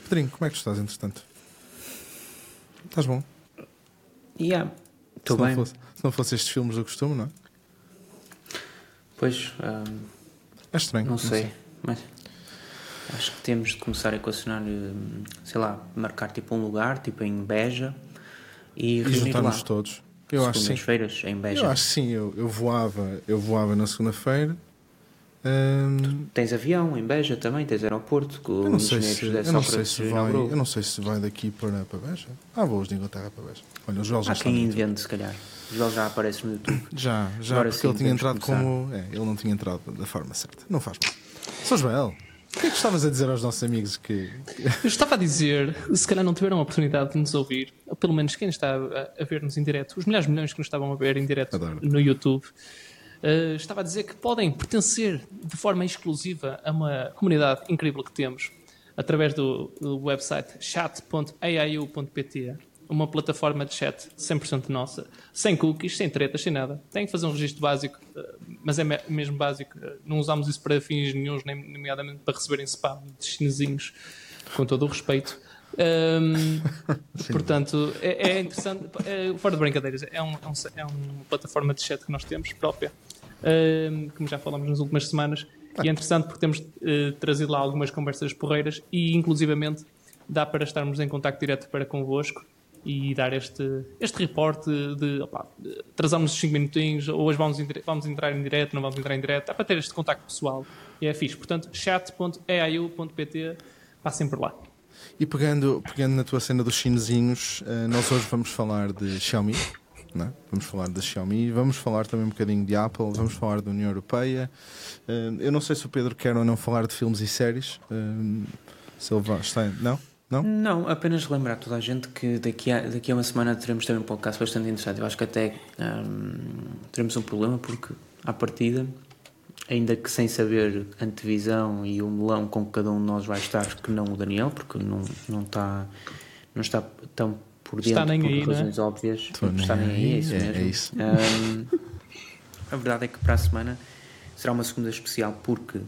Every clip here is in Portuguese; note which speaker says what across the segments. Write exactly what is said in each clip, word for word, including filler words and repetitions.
Speaker 1: Pedrinho, como é que tu estás, entretanto? Estás bom?
Speaker 2: Yeah, estou bem.
Speaker 1: Fosse, se não fosse estes filmes do costume, não é?
Speaker 2: Pois, um,
Speaker 1: é estranho.
Speaker 2: Não, não sei,
Speaker 1: sei,
Speaker 2: mas acho que temos de começar a equacionar, sei lá, marcar tipo um lugar, tipo em Beja, e,
Speaker 1: e juntar-nos todos. Eu acho sim.
Speaker 2: Segundas-feiras em Beja.
Speaker 1: Eu acho sim, eu, eu voava, eu voava na segunda-feira. Hum...
Speaker 2: Tens avião em Beja também, tens aeroporto, com
Speaker 1: eu não sei se, eu não sei se vai,
Speaker 2: inaugurou.
Speaker 1: eu não sei se vai daqui para, para Beja. Há voos de Inglaterra para Beja. Olha, o Joel já
Speaker 2: Há quem invente, se calhar. O Joel já aparece no YouTube.
Speaker 1: Já, já,
Speaker 2: Agora
Speaker 1: porque
Speaker 2: sim,
Speaker 1: ele tinha entrado
Speaker 2: começar.
Speaker 1: como. É, ele não tinha entrado da forma certa. Não faz mal. Sou Joel. O que é que estavas a dizer aos nossos amigos que.
Speaker 3: Eu estava a dizer, se calhar não tiveram a oportunidade de nos ouvir, ou pelo menos quem está a, a ver-nos em direto, os milhares de milhões que nos estavam a ver em direto
Speaker 1: Adoro.
Speaker 3: no YouTube, uh, estava a dizer que podem pertencer de forma exclusiva a uma comunidade incrível que temos, através do, do website chat ponto a i u ponto p t, uma plataforma de chat cem por cento nossa, sem cookies, sem tretas, sem nada. Tem que fazer um registro básico, mas é mesmo básico. Não usamos isso para fins nenhuns, nem nomeadamente para receberem spam de chinesinhos, com todo o respeito. Um, portanto, é, é interessante, é, fora de brincadeiras, é, um, é, um, é uma plataforma de chat que nós temos própria, um, como já falamos nas últimas semanas, e é interessante porque temos uh, trazido lá algumas conversas porreiras e, inclusivamente, dá para estarmos em contacto direto para convosco e dar este, este reporte de, opa, de trazamos os cinco minutinhos, hoje vamos, vamos entrar em direto, não vamos entrar em direto, dá para ter este contacto pessoal e é fixe. Portanto, chat ponto a i u ponto p t, passem por lá.
Speaker 1: E pegando, pegando na tua cena dos chinesinhos, nós hoje vamos falar de Xiaomi, não é? Vamos falar da Xiaomi, vamos falar também um bocadinho de Apple, vamos falar da União Europeia. Eu não sei se o Pedro quer ou não falar de filmes e séries. Se ele vai, está, não? Não?
Speaker 2: Não, apenas lembrar toda a gente que daqui a, daqui a uma semana teremos também um podcast bastante interessante. Eu acho que até hum, teremos um problema porque, à partida, ainda que sem saber a antevisão e o melão com que cada um de nós vai estar, que não o Daniel, porque não, não, está, não está tão por dentro
Speaker 3: está nem
Speaker 2: por
Speaker 3: aí,
Speaker 2: razões
Speaker 3: né?
Speaker 2: óbvias.
Speaker 1: Estou
Speaker 2: Não está nem aí, é isso
Speaker 1: é,
Speaker 2: mesmo.
Speaker 1: É isso.
Speaker 2: Hum, a verdade é que para a semana será uma segunda especial porque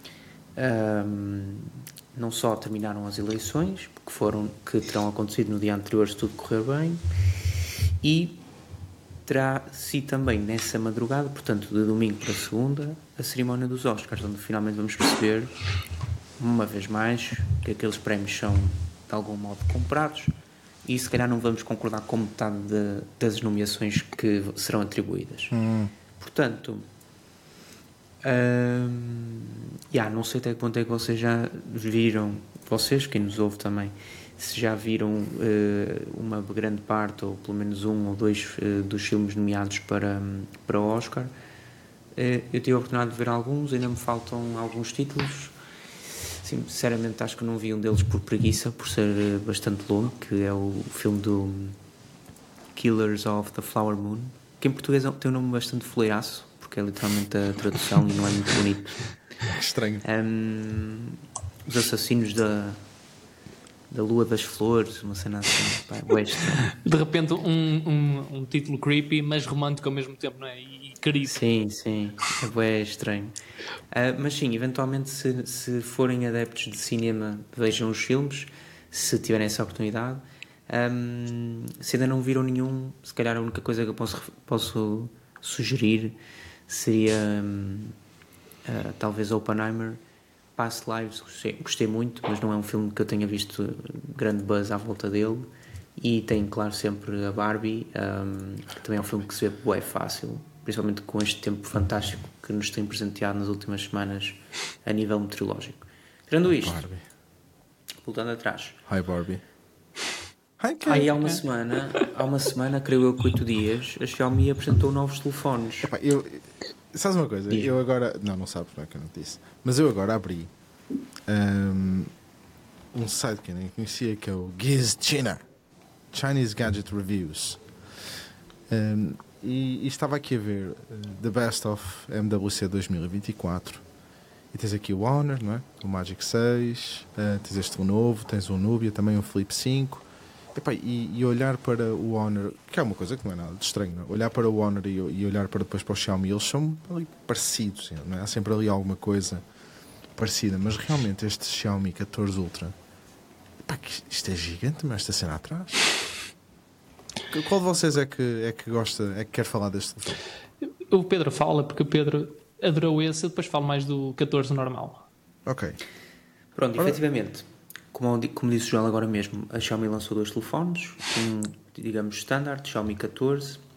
Speaker 2: hum, não só terminaram as eleições, que, foram, que terão acontecido no dia anterior, se tudo correr bem, e terá-se também nessa madrugada, portanto de domingo para segunda, a cerimónia dos Oscars, onde finalmente vamos perceber, uma vez mais, que aqueles prémios são de algum modo comprados e se calhar não vamos concordar com metade de, das nomeações que serão atribuídas.
Speaker 1: Hum.
Speaker 2: Portanto, hum, yeah, não sei até que ponto é que vocês já viram, vocês, quem nos ouve também, se já viram uh, uma grande parte, ou pelo menos um ou dois uh, dos filmes nomeados para, para o Oscar. Uh, eu tive a oportunidade de ver alguns, ainda me faltam alguns títulos. Sim, sinceramente acho que não vi um deles por preguiça, por ser uh, bastante longo, que é o filme do Killers of the Flower Moon, que em português tem um nome bastante foleiraço, porque é literalmente a tradução e não é muito bonito.
Speaker 1: Estranho.
Speaker 2: Um, os assassinos da da Lua das Flores, uma cena assim, pá,
Speaker 3: de repente um, um, um título creepy, mas romântico ao mesmo tempo, não é? E querido.
Speaker 2: Sim, sim, é bem estranho. Uh, mas sim, eventualmente se, se forem adeptos de cinema, vejam os filmes, se tiverem essa oportunidade. Um, se ainda não viram nenhum, se calhar a única coisa que eu posso, posso sugerir seria um, uh, talvez Oppenheimer. Past Lives, gostei, gostei muito, mas não é um filme que eu tenha visto grande buzz à volta dele. E tem, claro, sempre a Barbie, um, que também é um filme que se vê bué fácil, principalmente com este tempo fantástico que nos tem presenteado nas últimas semanas a nível meteorológico. Tirando isto,
Speaker 1: Barbie.
Speaker 2: voltando atrás.
Speaker 1: Hi Barbie. Hi,
Speaker 2: Aí há uma semana, há uma semana, creio eu que oito dias, a Xiaomi apresentou novos telefones.
Speaker 1: Epá, eu, sabes uma coisa?
Speaker 2: Diz-me.
Speaker 1: Eu agora. Não, não sabes, não é que eu não te disse. Mas eu agora abri um, um site que eu nem conhecia, que é o Giz China, Chinese Gadget Reviews. Um, e, e estava aqui a ver uh, The Best of M W C dois mil e vinte e quatro. E tens aqui o Honor, não é? O Magic seis, uh, tens este novo, tens o Nubia, também o Flip cinco. Epá, e, e olhar para o Honor, que é uma coisa que não é nada de estranho, não é? Olhar para o Honor e, e olhar para depois para o Xiaomi, eles são ali parecidos, não é? Há sempre ali alguma coisa parecida, mas realmente este Xiaomi catorze Ultra, epá, Isto é gigante, mas esta cena atrás. Qual de vocês é que, é que gosta, é que quer falar deste telefone?
Speaker 3: O Pedro fala, porque o Pedro adorou esse, eu depois falo mais do catorze normal.
Speaker 1: Ok.
Speaker 2: Pronto,
Speaker 1: Ora...
Speaker 2: efetivamente, como, como disse o João agora mesmo, a Xiaomi lançou dois telefones, um, digamos, standard, Xiaomi catorze, uh,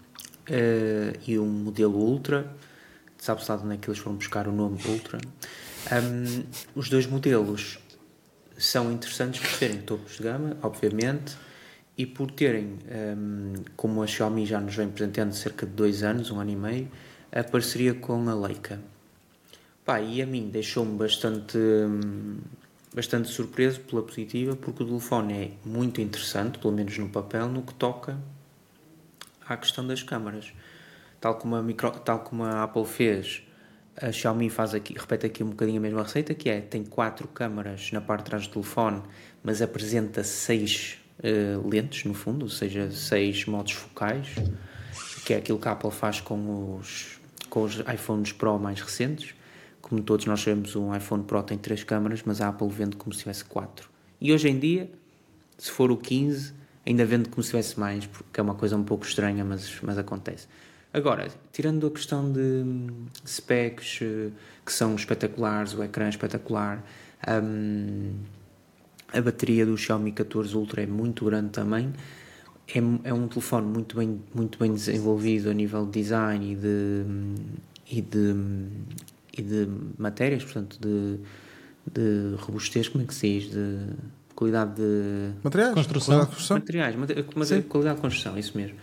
Speaker 2: e um modelo Ultra. Sabe-se lá de onde é que eles foram buscar o nome Ultra. Um, os dois modelos são interessantes por serem topos de gama, obviamente, e por terem, um, como a Xiaomi já nos vem apresentando cerca de dois anos, um ano e meio, a parceria com a Leica. Pá, e a mim deixou-me bastante, um, bastante surpreso pela positiva, porque o telefone é muito interessante, pelo menos no papel, no que toca à questão das câmaras. Tal como a, micro, tal como a Apple fez, a Xiaomi faz aqui, repete aqui um bocadinho a mesma receita, que é, tem quatro câmaras na parte de trás do telefone, mas apresenta seis uh, lentes, no fundo, ou seja, seis modos focais, que é aquilo que a Apple faz com os, com os iPhones Pro mais recentes. Como todos nós sabemos, um iPhone Pro tem três câmaras, mas a Apple vende como se tivesse quatro. E hoje em dia, se for o quinze, ainda vende como se tivesse mais, porque é uma coisa um pouco estranha, mas, mas acontece. Agora, tirando a questão de specs que são espetaculares, o ecrã é espetacular, um, a bateria do Xiaomi catorze Ultra é muito grande também, é, é um telefone muito bem, muito bem desenvolvido a nível de design e de, e de, e de matérias, portanto, de, de robustez, como é que se diz? De qualidade de...
Speaker 1: Materiais?
Speaker 3: Construção.
Speaker 1: Qualidade de construção?
Speaker 2: Materiais, matéria, qualidade de construção, isso mesmo.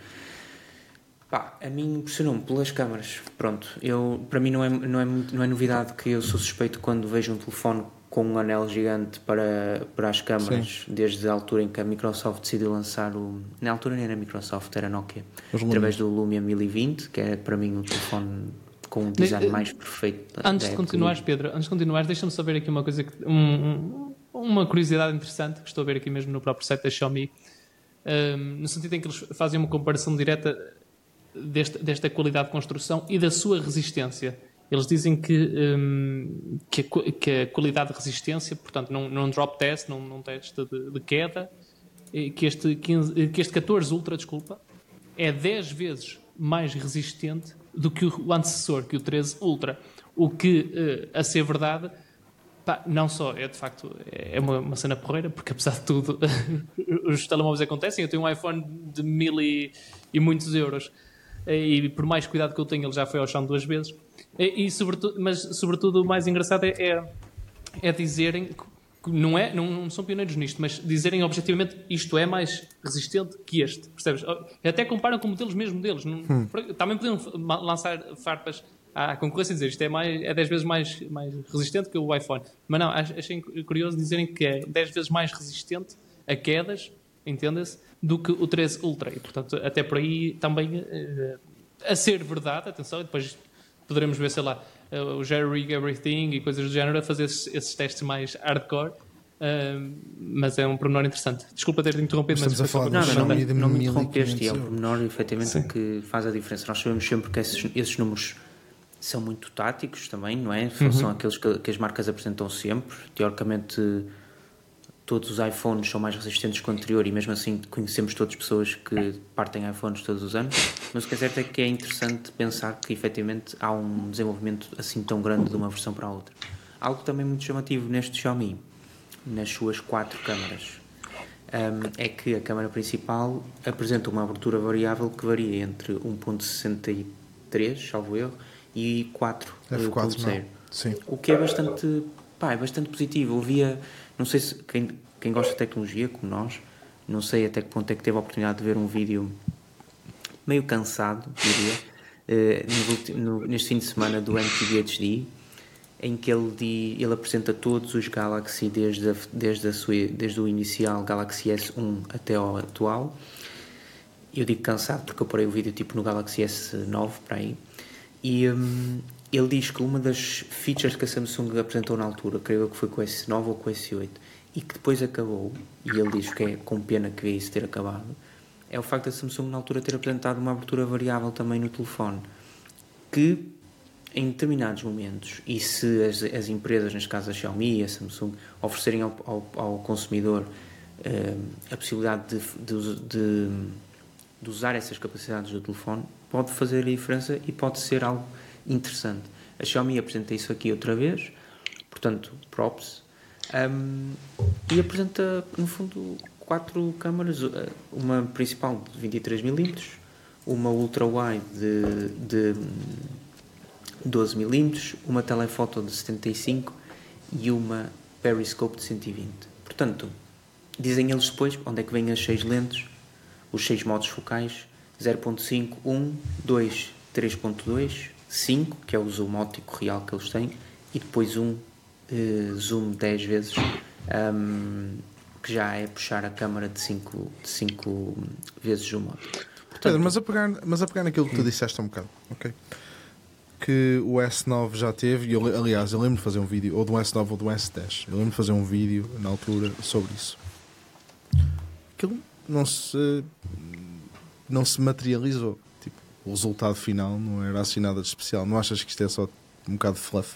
Speaker 2: Pá, a mim impressionou-me pelas câmaras. Pronto, eu, para mim não é, não, é, não é novidade que eu sou suspeito quando vejo um telefone com um anel gigante para, para as câmaras, Sim. desde a altura em que a Microsoft decidiu lançar o... Na altura nem era Microsoft, era Nokia. Os através Lumia. do Lumia mil e vinte, que é para mim o telefone com o design de, mais perfeito.
Speaker 3: Antes de continuares, Pedro, antes de continuares, deixa-me saber aqui uma coisa, que, um, uma curiosidade interessante, que estou a ver aqui mesmo no próprio site da Xiaomi, um, no sentido em que eles fazem uma comparação direta Desta, desta qualidade de construção e da sua resistência. Eles dizem que, um, que, a, que a qualidade de resistência, portanto, num, num drop test, num, num teste de, de queda, que este, quinze, que este catorze Ultra, desculpa, é dez vezes mais resistente do que o antecessor, que o treze Ultra. O que, a ser verdade, pá, não só é de facto é uma, uma cena porreira, porque apesar de tudo os telemóveis acontecem. Eu tenho um iPhone de mil e, e muitos euros, e por mais cuidado que eu tenho, ele já foi ao chão duas vezes. E, e sobretudo, mas sobretudo o mais engraçado é, é, é dizerem que não, é, não, não são pioneiros nisto, mas dizerem objetivamente isto é mais resistente que este, percebes? Até comparam com modelos mesmo deles. Hum. Também podiam lançar farpas à concorrência e dizer isto é, mais, é dez vezes mais, mais resistente que o iPhone, mas não, achei curioso dizerem que é dez vezes mais resistente a quedas, entenda-se, do que o treze Ultra. E, portanto, até por aí também uh, a ser verdade, atenção, e depois poderemos ver, sei lá, uh, o Jerry Rig Everything e coisas do género a fazer esses, esses testes mais hardcore, uh, mas é um pormenor interessante. Desculpa ter-te interrompido, mas...
Speaker 1: Estamos a falar
Speaker 2: não,
Speaker 1: de
Speaker 2: não, não,
Speaker 1: de
Speaker 2: não me interrompeste, e é um pormenor, efetivamente, Sim. que faz a diferença. Nós sabemos sempre que esses, esses números são muito táticos também, não é? Uhum. São aqueles que, que as marcas apresentam sempre. Teoricamente, todos os iPhones são mais resistentes que o anterior e mesmo assim conhecemos todas as pessoas que partem iPhones todos os anos, mas o que é certo é que é interessante pensar que efetivamente há um desenvolvimento assim tão grande de uma versão para a outra. Algo também muito chamativo neste Xiaomi, nas suas quatro câmaras, um, é que a câmara principal apresenta uma abertura variável que varia entre um ponto sessenta e três, salvo erro, e quatro ponto zero, o que é bastante, pá, é bastante positivo. Eu via, não sei se quem, quem gosta de tecnologia como nós, não sei até que ponto é que teve a oportunidade de ver um vídeo meio cansado, diria, uh, no, no, neste fim de semana do M T V H D, em que ele, ele apresenta todos os Galaxy desde, a, desde, a sua, desde o inicial Galaxy S um até ao atual. Eu digo cansado porque eu parei o vídeo tipo no Galaxy S nove para aí. E um, ele diz que uma das features que a Samsung apresentou na altura, creio que foi com o S nove ou com o S oito, e que depois acabou, e ele diz que é com pena que vê isso ter acabado, é o facto da Samsung na altura ter apresentado uma abertura variável também no telefone, que em determinados momentos, e se as, as empresas, neste caso a Xiaomi e a Samsung, oferecerem ao, ao, ao consumidor a possibilidade de, de, de, de usar essas capacidades do telefone pode fazer a diferença e pode ser algo interessante. A Xiaomi apresenta isso aqui outra vez, portanto, props, um, e apresenta, no fundo, quatro câmaras, uma principal de vinte e três milímetros, uma ultra-wide de, de doze milímetros, uma telefoto de setenta e cinco e uma periscope de cento e vinte. Portanto, dizem eles depois onde é que vêm as seis lentes, os seis modos focais, zero ponto cinco, um, dois, três ponto dois, cinco, que é o zoom óptico real que eles têm, e depois um uh, zoom dez vezes, um, que já é puxar a câmara de cinco, de cinco vezes zoom óptico. Portanto,
Speaker 1: Pedro, mas a pegar, mas a pegar naquilo que tu disseste há um bocado, ok? Que o S nove já teve, e eu, aliás, eu lembro de fazer um vídeo, ou do S nove ou do S dez, eu lembro de fazer um vídeo na altura sobre isso. Aquilo não se, não se materializou. Tipo, o resultado final não era assim nada de especial. Não achas que isto é só um bocado de fluff?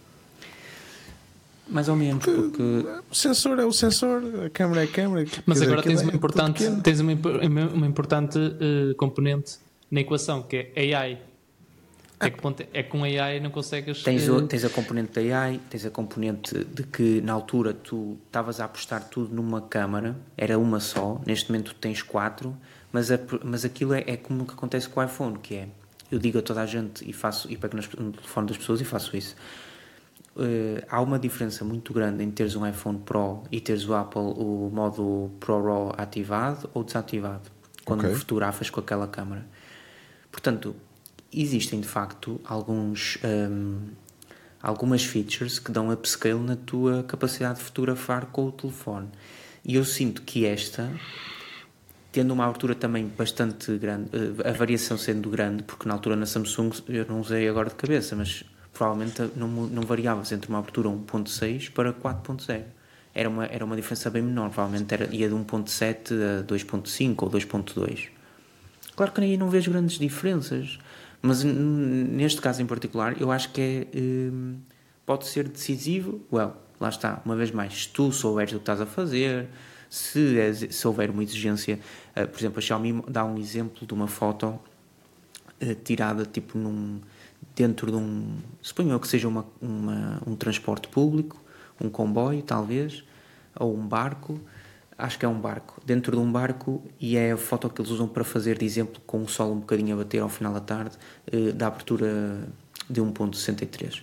Speaker 2: Mais ou menos, porque...
Speaker 1: O sensor é o sensor, a câmera é a câmera.
Speaker 3: Mas agora
Speaker 1: dizer,
Speaker 3: tens uma
Speaker 1: é
Speaker 3: importante, tens uma, uma importante uh, componente na equação, que é A I. Até que ponto é que com A I não consegues...
Speaker 2: Tens,
Speaker 3: uh...
Speaker 2: o, tens a componente da A I, tens a componente de que na altura tu estavas a apostar tudo numa câmara, era uma só, neste momento tens quatro, mas, a, mas aquilo é, é como o que acontece com o iPhone, que é, eu digo a toda a gente e, faço, e pego no telefone das pessoas e faço isso. Uh, há uma diferença muito grande em teres um iPhone Pro e teres o Apple, o modo ProRAW ativado ou desativado, quando
Speaker 1: okay.
Speaker 2: fotografas com aquela câmara. Portanto, existem de facto alguns, um, algumas features que dão upscale na tua capacidade de fotografar com o telefone. E eu sinto que esta, tendo uma abertura também bastante grande, uh, a variação sendo grande, porque na altura na Samsung, eu não usei agora de cabeça, mas provavelmente não, não variavas entre uma abertura um ponto seis para quatro ponto zero. Era uma, era uma diferença bem menor, provavelmente era, ia de um ponto sete a dois ponto cinco ou dois ponto dois. Claro que aí não vejo grandes diferenças, mas neste caso em particular eu acho que é, um, pode ser decisivo. Well, lá está, uma vez mais, se tu souberes o que estás a fazer, se, se houver uma exigência, uh, por exemplo, a Xiaomi dá um exemplo de uma foto uh, tirada tipo num, dentro de um, suponho eu que seja uma, uma, um transporte público, um comboio talvez, ou um barco, acho que é um barco, dentro de um barco, e é a foto que eles usam para fazer de exemplo com o sol um bocadinho a bater ao final da tarde, uh, da abertura de um ponto sessenta e três.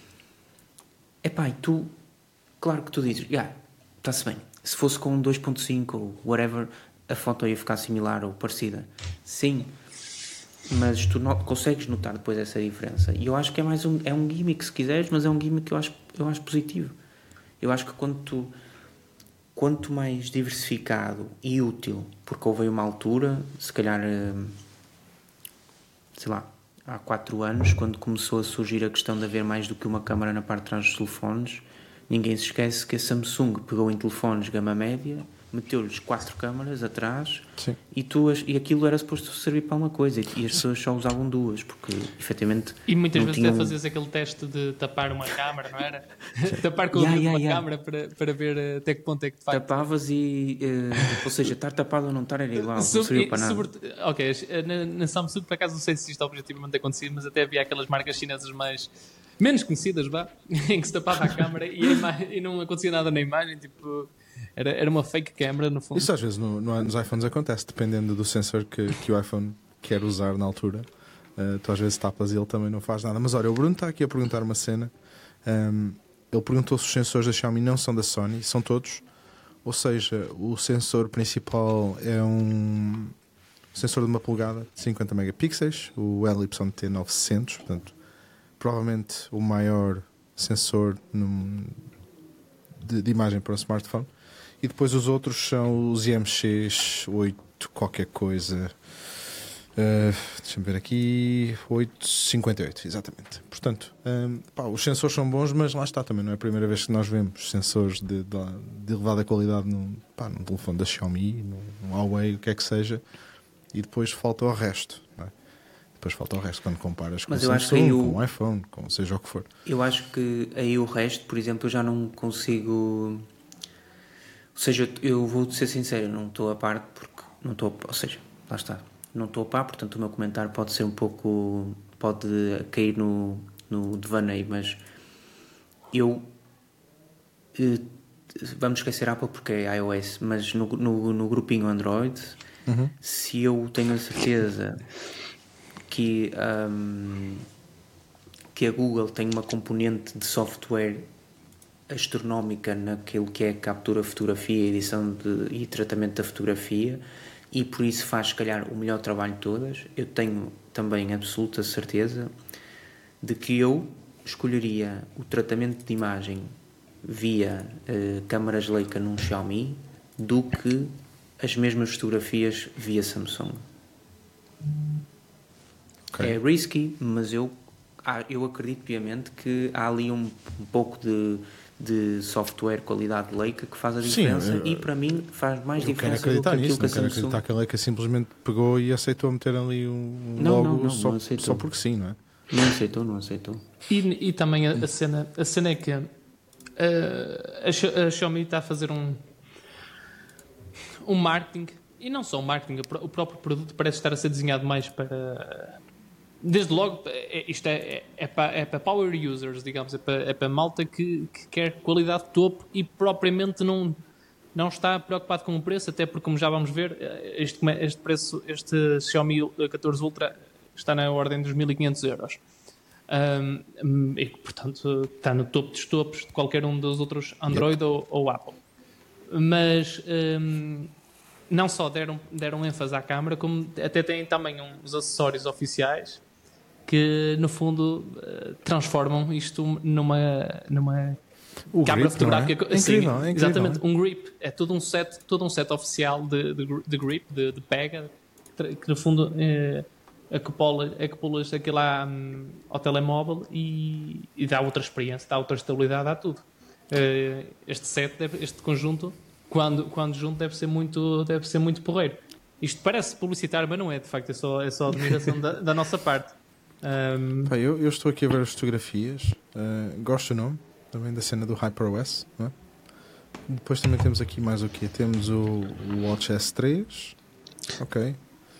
Speaker 2: Epá, e tu, claro que tu dizes, yeah, está-se bem, se fosse com dois ponto cinco ou whatever, a foto ia ficar similar ou parecida. Sim, mas tu not, consegues notar depois essa diferença. E eu acho que é mais um, é um gimmick se quiseres, mas é um gimmick que eu acho, eu acho positivo. Eu acho que quando tu, quanto mais diversificado e útil, porque houve uma altura, se calhar, sei lá, há quatro anos, quando começou a surgir a questão de haver mais do que uma câmara na parte de trás dos telefones, ninguém se esquece que a Samsung pegou em telefones gama média, meteu-lhes quatro câmaras atrás. Sim. e tu e aquilo era suposto servir para uma coisa e, e as pessoas só usavam duas, porque efetivamente
Speaker 3: e muitas vezes
Speaker 2: tinham...
Speaker 3: até fazias aquele teste de tapar uma câmara, não era? Tapar com
Speaker 2: yeah,
Speaker 3: yeah,
Speaker 2: yeah,
Speaker 3: uma
Speaker 2: yeah.
Speaker 3: câmara para, para ver até que ponto é que de facto...
Speaker 2: tapavas e uh, ou seja, estar tapado ou não estar era igual, Sub, não servia para nada.
Speaker 3: Sobre, ok, na, na Samsung por acaso não sei se isto objetivamente acontecido, mas até havia aquelas marcas chinesas mais menos conhecidas, vá, em que se tapava a câmara e, e não acontecia nada na imagem, tipo... Era, era uma fake camera, no fundo.
Speaker 1: Isso às vezes no, no, nos iPhones acontece, dependendo do sensor que, que o iPhone quer usar na altura. Uh, tu às vezes tapas e ele também não faz nada. Mas olha, o Bruno está aqui a perguntar uma cena. Um, ele perguntou se os sensores da Xiaomi não são da Sony. São todos. Ou seja, o sensor principal é um sensor de uma polegada, de cinquenta megapixels, o L Y T novecentos. Portanto, provavelmente o maior sensor num, de, de imagem para um smartphone. E depois os outros são os I M X oito qualquer coisa. Uh, Deixa-me ver aqui. oito cinquenta e oito, exatamente. Portanto, um, pá, os sensores são bons, mas lá está também. Não é a primeira vez que nós vemos sensores de, de, de elevada qualidade num, pá, num telefone da Xiaomi, num Huawei, o que é que seja. E depois falta o resto. Não é? Depois falta o resto quando comparas com o Samsung, eu, com o iPhone, com seja o que for.
Speaker 2: Eu acho que aí o resto, por exemplo, eu já não consigo... Ou seja, eu vou ser sincero, não estou a par porque não estou, ou seja, lá está, não estou a par, portanto o meu comentário pode ser um pouco, pode cair no, no devaneio, mas eu eh, vamos esquecer Apple porque é iOS, mas no, no, no grupinho Android, uhum. se eu tenho a certeza que, um, que a Google tem uma componente de software astronómica naquilo que é a captura de fotografia, edição de, e tratamento da fotografia, e por isso faz, se calhar, o melhor trabalho de todas, eu tenho também absoluta certeza de que eu escolheria o tratamento de imagem via uh, câmaras Leica num Xiaomi do que as mesmas fotografias via Samsung. Okay. É risky, mas eu, ah, eu acredito piamente que há ali um, um pouco de, de software qualidade Leica que faz a diferença. Sim, eu, e para mim faz mais diferença do que aquilo
Speaker 1: nisso,
Speaker 2: que a
Speaker 1: Samsung... Não quero acreditar que a Leica simplesmente pegou e aceitou meter ali um
Speaker 2: não,
Speaker 1: logo
Speaker 2: não, não,
Speaker 1: só,
Speaker 2: não
Speaker 1: só porque sim, não é?
Speaker 2: Não aceitou, não aceitou.
Speaker 3: E, e também a, a, cena, a cena é que uh, a, a Xiaomi está a fazer um um marketing, e não só um marketing, o próprio produto parece estar a ser desenhado mais para... Desde logo, isto é, é, é, para, é para power users, digamos, é para, é para malta que, que quer qualidade de topo e propriamente não, não está preocupado com o preço, até porque, como já vamos ver, este, este preço, este Xiaomi catorze Ultra está na ordem dos mil e quinhentos euros. Um, e, portanto, está no topo dos topos de qualquer um dos outros Android yep. ou, ou Apple. Mas um, não só deram, deram ênfase à câmara, como até têm também uns acessórios oficiais que, no fundo, uh, transformam isto numa, numa
Speaker 1: o
Speaker 3: câmara
Speaker 1: grip,
Speaker 3: fotográfica.
Speaker 1: É? É incrível,
Speaker 3: Sim,
Speaker 1: é incrível.
Speaker 3: Exatamente, um grip. É todo um set, todo um set oficial de, de, de grip, de, de pega, que no fundo uh, acopolas, acopolas aquilo lá, um, ao telemóvel e, e dá outra experiência, dá outra estabilidade, dá tudo. Uh, este set, deve, este conjunto, quando, quando junto, deve ser muito, deve ser muito porreiro. Isto parece publicitário, mas não é, de facto, é só, é só admiração da, da nossa parte. Um...
Speaker 1: Pá, eu, eu estou aqui a ver as fotografias, uh, gosto do nome, também da cena do HyperOS, não é? Depois também temos aqui mais o quê? Temos o, o Watch S três, ok.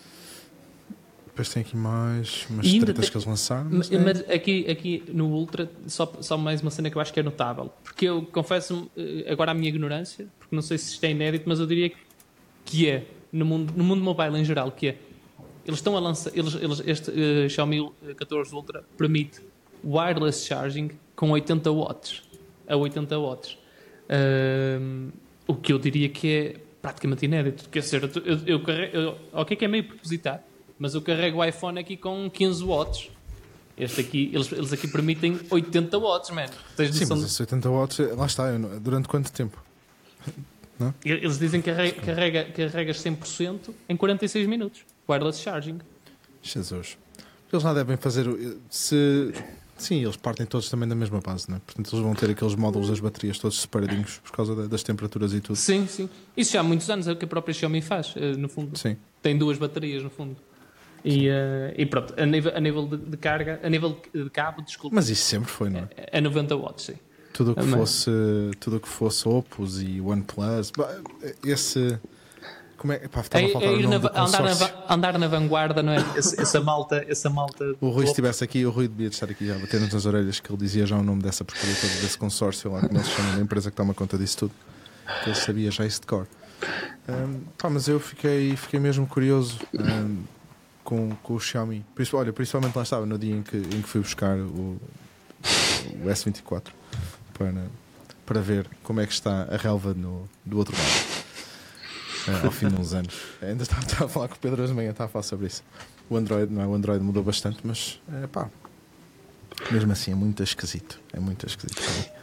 Speaker 1: Depois tem aqui mais umas tretas tem... que eles lançaram.
Speaker 3: Mas, é? mas aqui, aqui no Ultra, só, só mais uma cena que eu acho que é notável. Porque eu confesso agora a minha ignorância, porque não sei se isto é inédito, mas eu diria que, que é, no mundo, no mundo mobile em geral, que é. Eles estão a lançar, eles, eles, este uh, Xiaomi catorze Ultra permite wireless charging com oitenta watts. A oitenta watts. Uh, o que eu diria que é praticamente inédito. Quer dizer, eu, eu carrego, eu, ok que é meio propositado, mas eu carrego o iPhone aqui com quinze watts. Este aqui, eles, eles aqui permitem oitenta watts, man. Tens
Speaker 1: Sim, mas esses oitenta watts, lá está, durante quanto tempo? Não?
Speaker 3: Eles dizem que carrega, carrega, carregas cem por cento em quarenta e seis minutos. Wireless charging.
Speaker 1: Jesus. Eles não devem fazer... Se... Sim, eles partem todos também da mesma base, não é? Portanto, eles vão ter aqueles módulos das baterias todos separadinhos por causa das temperaturas e tudo.
Speaker 3: Sim, sim. Isso já há muitos anos é o que a própria Xiaomi faz, no fundo.
Speaker 1: Sim.
Speaker 3: Tem duas baterias, no fundo. E, uh, e pronto, a nível, a nível de, de carga, a nível de cabo, desculpa.
Speaker 1: Mas isso sempre foi, não é?
Speaker 3: É, é noventa watts, sim.
Speaker 1: Tudo o que, fosse, tudo que fosse Opus e OnePlus, esse... Como é? Pá, estava
Speaker 3: é,
Speaker 1: a faltar
Speaker 3: é
Speaker 1: o nome
Speaker 3: na,
Speaker 1: do
Speaker 3: andar, na, andar na vanguarda, não é? Essa, essa malta... Essa malta
Speaker 1: o Rui, se estivesse aqui, o Rui devia estar aqui já a bater-nos nas orelhas que ele dizia já o nome dessa porcaria toda, desse consórcio lá, como eles chamam, da empresa que toma conta disso tudo. Que ele sabia já isso de cor. Um, pá, mas eu fiquei, fiquei mesmo curioso... Um, Com, com o Xiaomi. Olha, principalmente lá estava no dia em que, em que fui buscar o, o S vinte e quatro para, para ver como é que está a relva no, do outro lado uh, ao fim de uns anos. Ainda estava, estava a falar com o Pedro hoje de manhã, estava a falar sobre isso. O Android, não é? O Android mudou bastante, mas é, pá, mesmo assim é muito esquisito. É muito esquisito.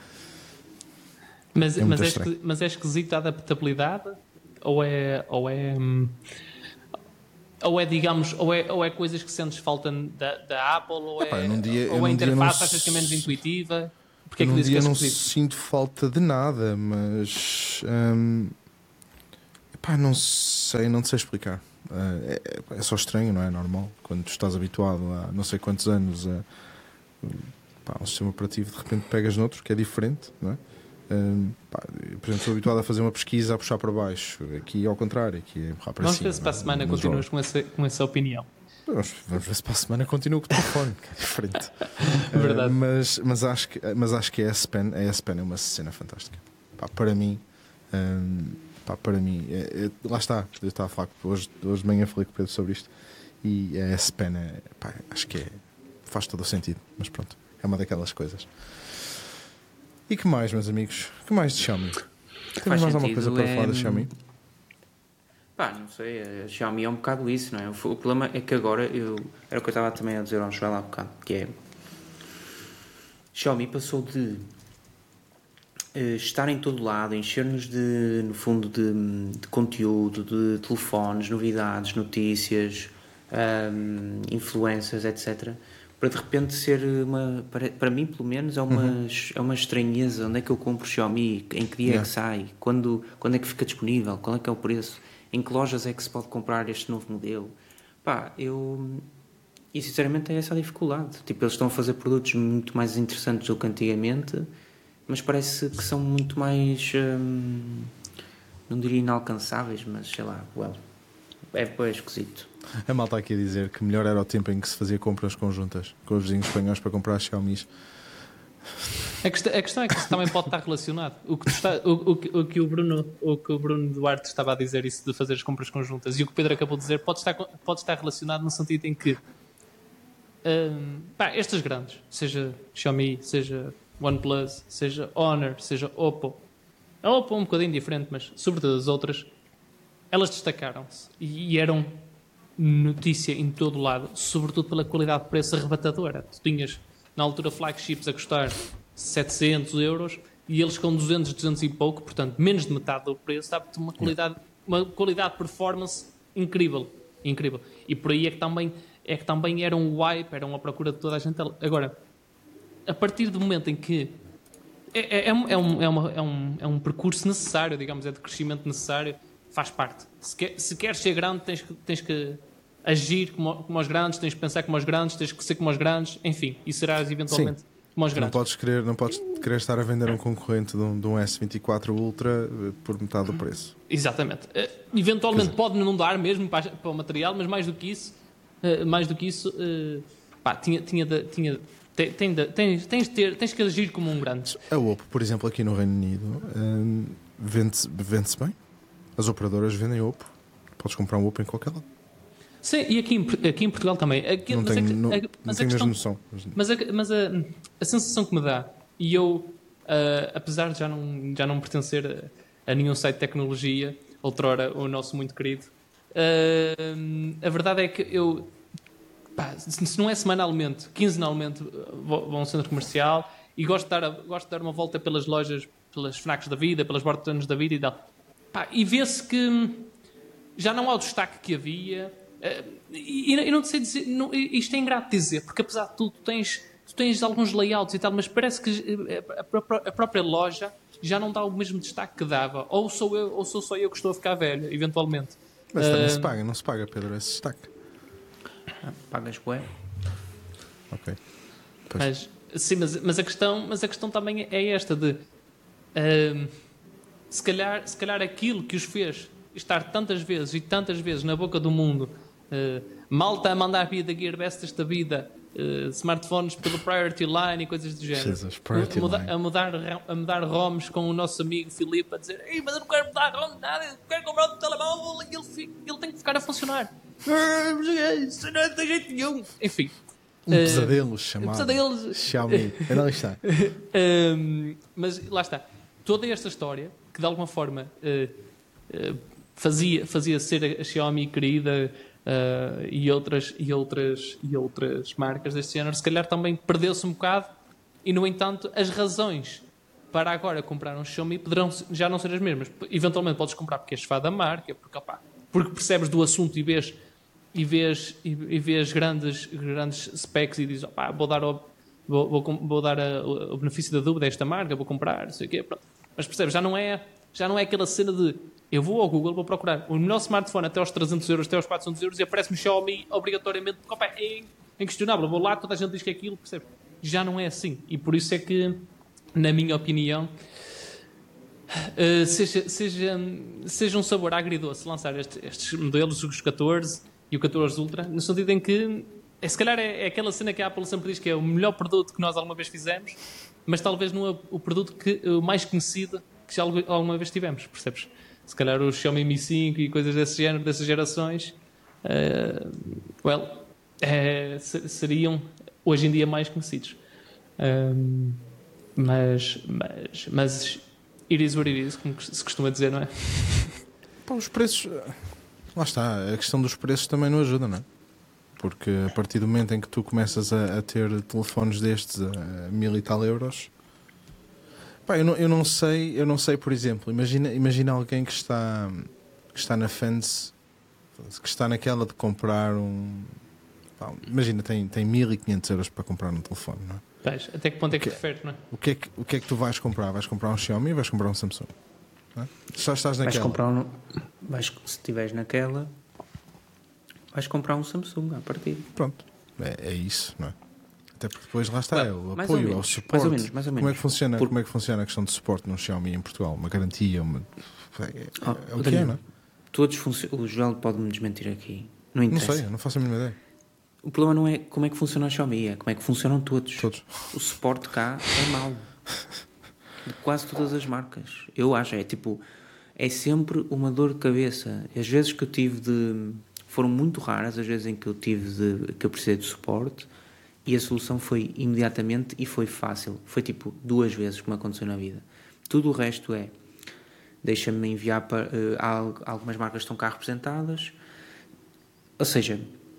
Speaker 3: Mas é, mas, é mas é esquisito a adaptabilidade? Ou é. Ou é hum... Ou é, digamos, ou é, ou é coisas que sentes falta da, da Apple, ou,
Speaker 1: Epá,
Speaker 3: é,
Speaker 1: num dia,
Speaker 3: ou a interface
Speaker 1: achas
Speaker 3: que é menos intuitiva? Porque é que
Speaker 1: num
Speaker 3: dizes
Speaker 1: dia
Speaker 3: que é
Speaker 1: não
Speaker 3: esquisito?
Speaker 1: sinto falta de nada, mas hum, epá, não sei, não te sei explicar. É, é só estranho, não é? Normal. Quando tu estás habituado há não sei quantos anos a pá, um sistema operativo, de repente pegas noutro que é diferente, não é? Um, pá, por exemplo, sou habituado a fazer uma pesquisa a puxar para baixo. Aqui ao contrário, aqui é empurrar para
Speaker 3: Vamos
Speaker 1: cima.
Speaker 3: ver se para a semana
Speaker 1: Nos
Speaker 3: continuas
Speaker 1: jogos.
Speaker 3: com essa, com essa opinião.
Speaker 1: Vamos, vamos ver se para a semana continuo com o telefone, que é diferente.
Speaker 3: Verdade.
Speaker 1: Uh, mas, mas, acho que, mas acho que a S-Pen, a S-Pen é uma cena fantástica. Pá, para mim, um, pá, para mim é, é, lá está. Eu estava a falar hoje, hoje de manhã falei com o Pedro sobre isto e a S-Pen é, pá, acho que é, faz todo o sentido. Mas pronto, é uma daquelas coisas. E que mais, meus amigos? Que mais de Xiaomi? Temos mais alguma coisa para
Speaker 2: é...
Speaker 1: falar da Xiaomi?
Speaker 2: Pá, não sei, a Xiaomi é um bocado isso, não é? O problema é que agora, eu, era o que eu estava também a dizer ao Joel há bocado, que é Xiaomi passou de uh, estar em todo lado, encher-nos de, no fundo, de, de conteúdo, de telefones, novidades, notícias, um, influências, etcétera, para de repente ser uma, para, para mim pelo menos, é uma, uhum. é uma estranheza. Onde é que eu compro Xiaomi? Em que dia yeah. é que sai? Quando, quando é que fica disponível? Qual é que é o preço? Em que lojas é que se pode comprar este novo modelo? Pá, eu... E sinceramente é essa a dificuldade. Tipo, eles estão a fazer produtos muito mais interessantes do que antigamente, mas parece que são muito mais... Hum, não diria inalcançáveis, mas sei lá, well, é, é esquisito.
Speaker 1: A malta aqui a dizer que melhor era o tempo em que se fazia compras conjuntas com os vizinhos espanhóis para comprar Xiaomis.
Speaker 3: A questão, a questão é que isso também pode estar relacionado. O que, está, o, o, o, que o, Bruno, o que o Bruno Duarte estava a dizer, isso de fazer as compras conjuntas, e o que o Pedro acabou de dizer, pode estar, pode estar relacionado no sentido em que hum, pá, estes grandes, seja Xiaomi, seja OnePlus, seja Honor, seja Oppo, a Oppo é um bocadinho diferente, mas sobretudo as outras, elas destacaram-se e eram notícia em todo o lado, sobretudo pela qualidade de preço arrebatadora. Tu tinhas na altura flagships a custar setecentos euros e eles com duzentos, duzentos e pouco, portanto menos de metade do preço, dá-te uma qualidade, uma qualidade de performance incrível, incrível. E por aí é que também, é que também era um hype, era uma procura de toda a gente. Agora, a partir do momento em que é, é, é, um, é, uma, é, um, é um percurso necessário, digamos, é de crescimento necessário, faz parte. Se, quer, se queres ser grande, tens, tens que agir como, como os grandes, tens que pensar como os grandes, tens que ser como os grandes, enfim, e serás eventualmente...
Speaker 1: Sim. Não podes, querer, não podes querer estar a vender um concorrente de um, de um S vinte e quatro Ultra por metade do preço.
Speaker 3: Exatamente. Uh, eventualmente pode não dar mesmo para, para o material, mas mais do que isso, uh, mais do que isso, uh, pá, tinha, tinha, de, tinha tem, tem de, tens, tens, de ter, tens que agir como um grande.
Speaker 1: A Oppo, por exemplo, aqui no Reino Unido, um, vende-se, vende-se bem. As operadoras vendem Oppo. Podes comprar um Oppo em qualquer lado.
Speaker 3: Sim, e aqui em, aqui em Portugal também. Aqui,
Speaker 1: não
Speaker 3: mas
Speaker 1: tenho,
Speaker 3: a,
Speaker 1: não,
Speaker 3: a,
Speaker 1: não
Speaker 3: mas
Speaker 1: tenho
Speaker 3: a questão,
Speaker 1: mesmo noção. Mas,
Speaker 3: mas, a, mas a, a sensação que me dá, e eu, uh, apesar de já não, já não pertencer a, a nenhum site de tecnologia, outrora o nosso muito querido, uh, a verdade é que eu, pá, se não é semanalmente, quinzenalmente, vou, vou a um centro comercial e gosto de, dar a, gosto de dar uma volta pelas lojas, pelas FNACs da vida, pelas Bortones da vida e tal. Pá, e vê-se que já não há o destaque que havia. Uh, e, e não sei dizer, não, isto é ingrato dizer, porque apesar de tudo, tu tens, tu tens alguns layouts e tal, mas parece que a, a, a própria loja já não dá o mesmo destaque que dava. Ou sou eu, ou sou só eu que estou a ficar velho, eventualmente.
Speaker 1: Mas também
Speaker 3: uh,
Speaker 1: se paga, não se paga, Pedro, esse destaque.
Speaker 2: Ah, pagas bué.
Speaker 1: Ok.
Speaker 3: Mas, sim, mas, mas, a questão, mas a questão também é esta de uh, se, calhar, se calhar aquilo que os fez estar tantas vezes e tantas vezes na boca do mundo, uh, malta a mandar via da Gearbest esta vida, uh, smartphones pelo Priority Line e coisas do género,
Speaker 1: Jesus, Priority
Speaker 3: a, muda,
Speaker 1: Line.
Speaker 3: a, mudar, a mudar ROMs com o nosso amigo Filipe a dizer: ei, mas eu não quero mudar ROM nada, eu quero comprar um telemóvel e ele, fica, ele tem que ficar a funcionar. Isso não tem jeito nenhum. Enfim.
Speaker 1: Um uh, pesadelo chamado
Speaker 3: um pesadelo.
Speaker 1: Xiaomi. Não está.
Speaker 3: um, mas lá está. Toda esta história, que de alguma forma uh, uh, fazia, fazia ser a Xiaomi querida uh, e, outras, e, outras, e outras marcas deste género, se calhar também perdeu-se um bocado e, no entanto, as razões para agora comprar um Xiaomi poderão já não ser as mesmas. Eventualmente podes comprar porque és fã da marca, porque, opa, porque percebes do assunto e vês, e vês, e, e vês grandes, grandes specs e dizes: opa, vou dar, o, vou, vou, vou dar a, o benefício da dúvida a esta marca, vou comprar, não sei o quê. Pronto. Mas percebes, já não é, já não é aquela cena de eu vou ao Google, vou procurar o melhor smartphone até aos trezentos euros, até aos quatrocentos euros e aparece-me Xiaomi obrigatoriamente, porque opa, é inquestionável, vou lá, toda a gente diz que é aquilo, percebes? Já não é assim. E por isso é que, na minha opinião, Uh, seja, seja, seja um sabor agridoce lançar este, estes modelos, os catorze e o catorze Ultra, no sentido em que é, se calhar é, é aquela cena que a Apple sempre diz que é o melhor produto que nós alguma vez fizemos, mas talvez não é o produto que, o mais conhecido que já alguma vez tivemos, percebes? Se calhar o Xiaomi Mi cinco e coisas desse género, dessas gerações, uh, well, é, seriam hoje em dia mais conhecidos. Um, mas, mas, mas it is what it is, como se costuma dizer, não é?
Speaker 1: Pá, os preços, lá está, a questão dos preços também não ajuda, não é? Porque a partir do momento em que tu começas a, a ter telefones destes a mil e tal euros, pá, eu não, eu não sei, eu não sei, por exemplo, imagina, imagina alguém que está, que está na fence, que está naquela de comprar um, pá, imagina, tem, tem mil e quinhentos euros para comprar um telefone, não é?
Speaker 3: Pois, até que ponto é que prefere, não é?
Speaker 1: O que é que, o que é que tu vais comprar? Vais comprar um Xiaomi ou vais comprar um Samsung? Não é? Já estás naquela.
Speaker 2: Vais comprar um, vais, se estiveres naquela, vais comprar um Samsung a partir.
Speaker 1: Pronto, é, é isso, não é? Até porque depois lá está, é o
Speaker 2: mais
Speaker 1: apoio,
Speaker 2: ou
Speaker 1: ao
Speaker 2: menos,
Speaker 1: suporte.
Speaker 2: mais ou menos, mais ou menos.
Speaker 1: Como é que funciona,
Speaker 2: Por-
Speaker 1: como é que funciona a questão de suporte num Xiaomi em Portugal? Uma garantia, uma... É, é,
Speaker 2: Oh,
Speaker 1: é o que é, não é?
Speaker 2: Todos funcio- o Joel pode-me desmentir aqui. Não
Speaker 1: Não
Speaker 2: interessa.
Speaker 1: sei, eu não faço a mínima ideia.
Speaker 2: O problema não é como é que funciona a Xiaomi, é como é que funcionam todos.
Speaker 1: Todos.
Speaker 2: O suporte cá é mau. De quase todas as marcas. Eu acho, é tipo, é sempre uma dor de cabeça. As vezes que eu tive de... Foram muito raras as vezes em que eu tive de... que eu precisei de suporte e a solução foi imediatamente e foi fácil. Foi tipo duas vezes que me aconteceu na vida. Tudo o resto é... Deixa-me enviar para... Uh, há algumas marcas que estão cá representadas. Ou seja...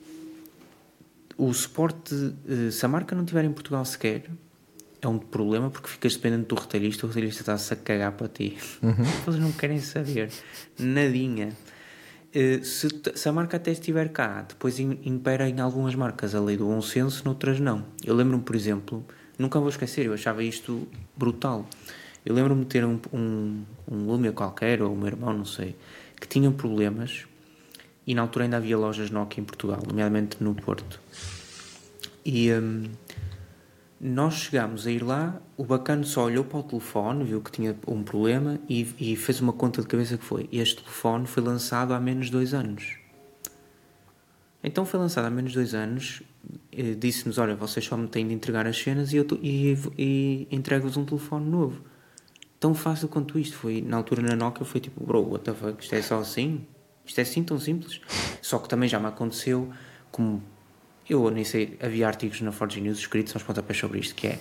Speaker 2: O suporte, se a marca não tiver em Portugal sequer, é um problema porque ficas dependente do retalhista, o retalhista está-se a cagar para ti. Uhum. Eles não querem saber. Nadinha. Se, se a marca até estiver cá, depois impera em algumas marcas a lei do bom senso, noutras não. Eu lembro-me, por exemplo, nunca vou esquecer, eu achava isto brutal. Eu lembro-me de ter um, um, um Lumia qualquer, ou o meu irmão, não sei, que tinha problemas. E na altura ainda havia lojas Nokia em Portugal, nomeadamente no Porto. E um, nós chegámos a ir lá, o bacana só olhou para o telefone, viu que tinha um problema e, e fez uma conta de cabeça que foi. Este telefone foi lançado há menos de dois anos. Então foi lançado há menos de dois anos, disse-nos, olha, vocês só me têm de entregar as cenas e, eu e, e entrego-vos um telefone novo. Tão fácil quanto isto. Foi, na altura na Nokia foi tipo, bro, what the fuck, isto é só assim? Isto é assim tão simples. Só que também já me aconteceu, como eu nem sei, havia artigos na Forge News escritos aos pontapés sobre isto, que é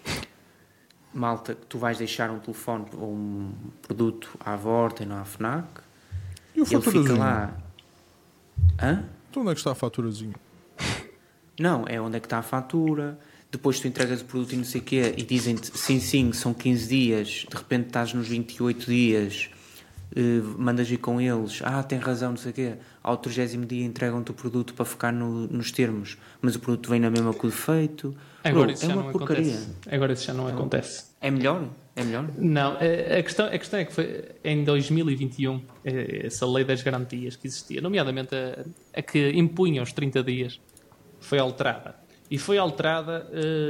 Speaker 2: malta, tu vais deixar um telefone ou um produto à Vorten ou à FNAC
Speaker 1: E o
Speaker 2: ele fica
Speaker 1: faturazinho?
Speaker 2: lá. Hã?
Speaker 1: Então onde é que está a faturazinho?
Speaker 2: Não, é onde é que está a fatura. Depois tu entregas o produto e não sei o quê e dizem-te sim, sim, são quinze dias, de repente estás nos vinte e oito dias. Uh, mandas ir com eles, ah, tem razão, não sei o quê, ao trigésimo dia entregam-te o produto para ficar no, nos termos, mas o produto vem na mesma com o defeito.
Speaker 3: Agora
Speaker 2: Bro,
Speaker 3: isso
Speaker 2: é
Speaker 3: já
Speaker 2: uma
Speaker 3: não
Speaker 2: porcaria.
Speaker 3: acontece. Agora isso já não acontece.
Speaker 2: É melhor? É melhor?
Speaker 3: Não, a a questão, a questão é que foi em dois mil e vinte e um, eh, essa lei das garantias que existia, nomeadamente a, a que impunha os trinta dias, foi alterada. E foi alterada,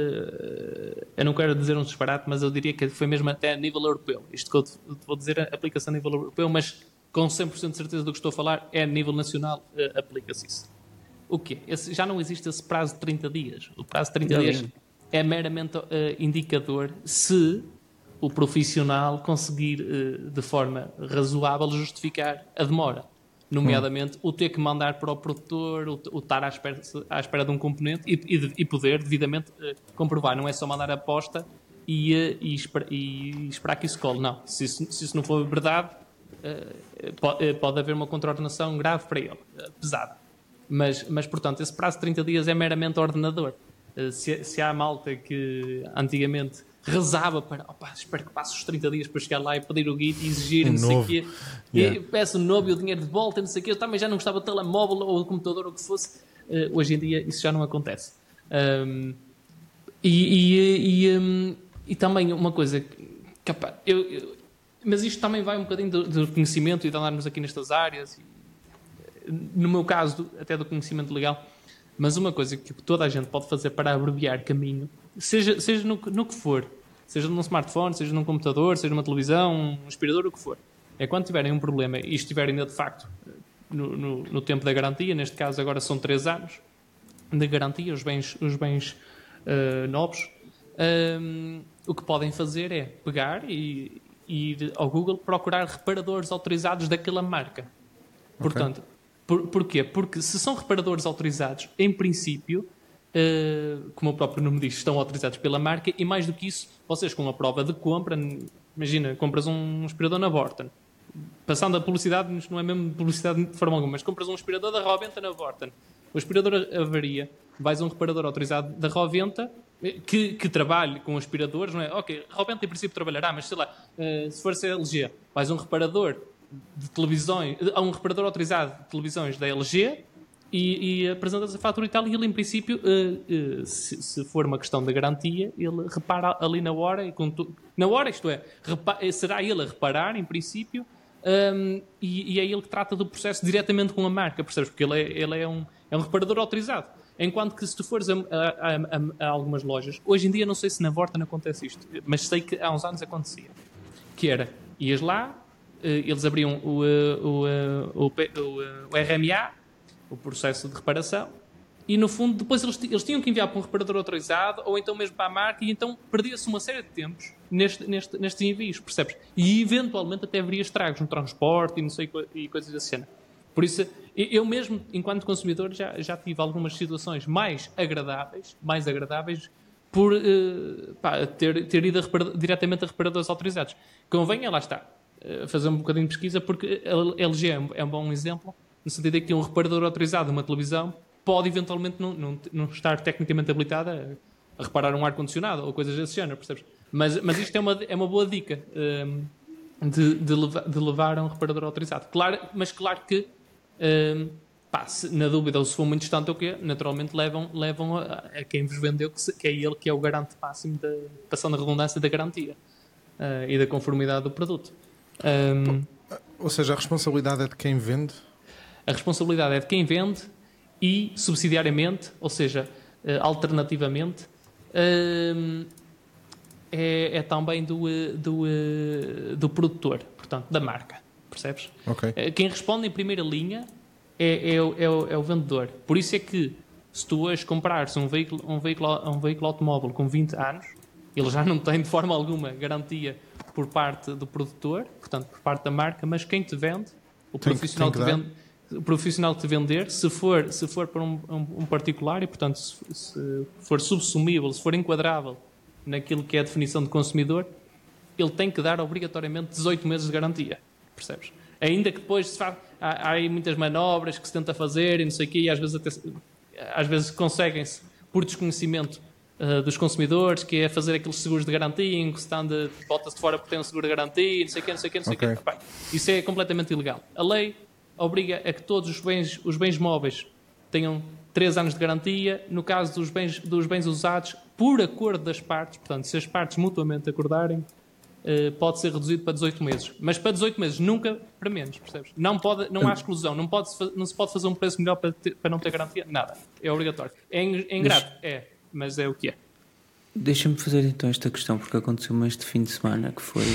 Speaker 3: uh, eu não quero dizer um disparate, mas eu diria que foi mesmo até a nível europeu. Isto que eu te vou dizer, a aplicação a nível europeu, mas com cem por cento de certeza do que estou a falar, é a nível nacional, uh, aplica-se isso. O quê? Esse, já não existe esse prazo de trinta dias. O prazo de trinta dias é meramente uh, indicador se o profissional conseguir, uh, de forma razoável, justificar a demora. Nomeadamente, hum. o ter que mandar para o produtor, o, o estar à espera, à espera de um componente e, e, e poder devidamente uh, comprovar. Não é só mandar a aposta e, uh, e, esper, e esperar que isso cole. Não. Se isso, se isso não for verdade, uh, pode, uh, pode haver uma contraordenação grave para ele, uh, pesada. Mas, mas, portanto, esse prazo de trinta dias é meramente ordenador. Uh, se, se há malta que antigamente rezava para, opa, espero que passe os trinta dias para chegar lá e pedir o guito e exigir,
Speaker 1: um
Speaker 2: não
Speaker 1: novo.
Speaker 2: sei o quê,
Speaker 1: Yeah.
Speaker 2: e peço o novo e o dinheiro de volta, não sei o quê, eu também já não gostava de telemóvel ou de computador ou o que fosse. Uh, hoje em dia isso já não acontece. Um, e, e, e, um, e também uma coisa que, opa, eu, eu, mas isto também vai um bocadinho do, do conhecimento e de andarmos aqui nestas áreas, e, no meu caso do, até do conhecimento legal, mas uma coisa que toda a gente pode fazer para abreviar caminho, seja, seja no, no que for,
Speaker 3: seja num smartphone, seja num computador, seja numa televisão, um aspirador, o que for. É quando tiverem um problema e estiverem ainda de facto no, no, no tempo da garantia, neste caso agora são três anos de garantia, os bens, os bens uh, novos, um, o que podem fazer é pegar e, e ir ao Google procurar reparadores autorizados daquela marca. Portanto, okay. por, porquê? Porque se são reparadores autorizados, em princípio, uh, como o próprio nome diz, estão autorizados pela marca e mais do que isso, vocês com a prova de compra, imagina, compras um aspirador na Vorten, passando a publicidade, não é mesmo publicidade de forma alguma, mas compras um aspirador da Roventa na Vorten, o aspirador avaria, vais a um reparador autorizado da Roventa que, que trabalhe com aspiradores, não é? Ok, a Roventa em princípio trabalhará, mas sei lá, uh, se for ser L G, vais a um reparador de televisões, a um reparador autorizado de televisões da L G e, e apresentas a fatura e tal, e ele em princípio, uh, uh, se, se for uma questão de garantia, ele repara ali na hora, e com tu, na hora isto é, repa, será ele a reparar em princípio, um, e, e é ele que trata do processo diretamente com a marca, percebes? Porque ele é, ele é, um, é um reparador autorizado. Enquanto que se tu fores a, a, a, a algumas lojas, hoje em dia não sei se na Vorten acontece isto, mas sei que há uns anos acontecia, que era, ias lá, eles abriam o, o, o, o, o R M A, o processo de reparação, e no fundo depois eles, eles tinham que enviar para um reparador autorizado ou então mesmo para a marca, e então perdia-se uma série de tempos neste, neste, nestes envios, percebes? E eventualmente até haveria estragos no transporte e não sei, e coisas da cena. Por isso, eu mesmo, enquanto consumidor, já, já tive algumas situações mais agradáveis, mais agradáveis por uh, pá, ter, ter ido a reparador, diretamente a reparadores autorizados. Convenha, lá está, fazer um bocadinho de pesquisa, porque a L G é um bom exemplo, no sentido de que um reparador autorizado de uma televisão pode eventualmente não, não, não estar tecnicamente habilitada a, a reparar um ar-condicionado ou coisas desse género, percebes? Mas, mas isto é uma, é uma boa dica um, de, de, levar, de levar a um reparador autorizado. Claro, mas claro que, um, pá, se, na dúvida ou se for muito distante ou o quê, naturalmente levam, levam a, a quem vos vendeu, que, se, que é ele que é o garante máximo, da, passando a redundância, da garantia uh, e da conformidade do produto. Um,
Speaker 1: Ou seja, a responsabilidade é de quem vende?
Speaker 3: A responsabilidade é de quem vende e, subsidiariamente, ou seja, uh, alternativamente, uh, é, é também do, do, uh, do produtor, portanto, da marca, percebes?
Speaker 1: Okay.
Speaker 3: Uh, quem responde em primeira linha é, é, o, é, o, é o vendedor. Por isso é que, se tu hoje comprares um veículo, um veículo, um veículo automóvel com vinte anos, ele já não tem de forma alguma garantia por parte do produtor, portanto por parte da marca, mas quem te vende, o
Speaker 1: tem
Speaker 3: profissional
Speaker 1: que,
Speaker 3: que te vende, o profissional que te vender, se for, se for para um, um, um particular e portanto se, se for subsumível, se for enquadrável naquilo que é a definição de consumidor, ele tem que dar obrigatoriamente dezoito meses de garantia, percebes? Ainda que depois se faz, há, há aí muitas manobras que se tenta fazer e não sei o quê, e às vezes, até, às vezes conseguem-se por desconhecimento Uh, dos consumidores, que é fazer aqueles seguros de garantia em que se está de botas de fora porque tem um seguro de garantia, não sei o quê, não sei o quê, não sei o okay. quê. Epá, isso é completamente ilegal. A lei obriga a que todos os bens, os bens móveis tenham três anos de garantia. No caso dos bens, dos bens usados, por acordo das partes, portanto, se as partes mutuamente acordarem, uh, pode ser reduzido para dezoito meses. Mas para dezoito meses, nunca para menos, percebes? Não, pode, não há exclusão, não, pode, não se pode fazer um preço melhor para, ter, para não ter garantia, nada. É obrigatório. É ingrato? É. Mas é o que é.
Speaker 2: Deixa-me fazer então esta questão, porque aconteceu-me este fim de semana que foi...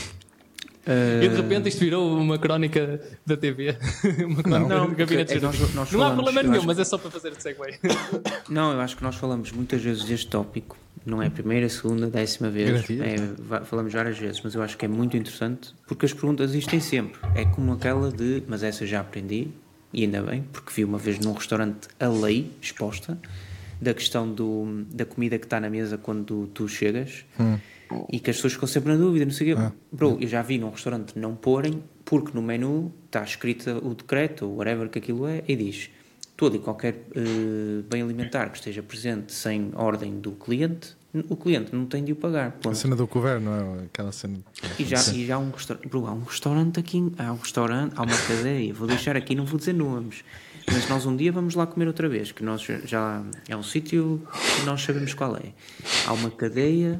Speaker 3: Uh... E de repente isto virou uma crónica da T V. Uma crónica
Speaker 2: não,
Speaker 3: do gabinete
Speaker 2: é nós, nós
Speaker 3: não
Speaker 2: falamos,
Speaker 3: há problema nenhum,
Speaker 2: acho...
Speaker 3: mas é só para fazer de segue.
Speaker 2: Não, eu acho que nós falamos muitas vezes deste tópico. Não é a primeira, a segunda, a décima vez. É, falamos várias vezes, mas eu acho que é muito interessante, porque as perguntas existem sempre. É como aquela de, mas essa já aprendi, e ainda bem, porque vi uma vez num restaurante a lei exposta, da questão do, da comida que está na mesa quando tu chegas, hum. e que as pessoas ficam sempre na dúvida, não sei o quê. Ah. Bro, eu já vi num restaurante não porem, porque no menu está escrito o decreto, ou whatever que aquilo é, e diz, todo e qualquer uh, bem alimentar que esteja presente sem ordem do cliente, o cliente não tem de o pagar. Ponto.
Speaker 1: A cena do couvert, não é? Aquela cena...
Speaker 2: E já, e já há um restaurante, bro, há um restaurante aqui, há um restaurante, há uma cadeia, vou deixar aqui, não vou dizer nomes, mas nós um dia vamos lá comer outra vez, que nós já é um sítio que nós sabemos qual é. Há uma cadeia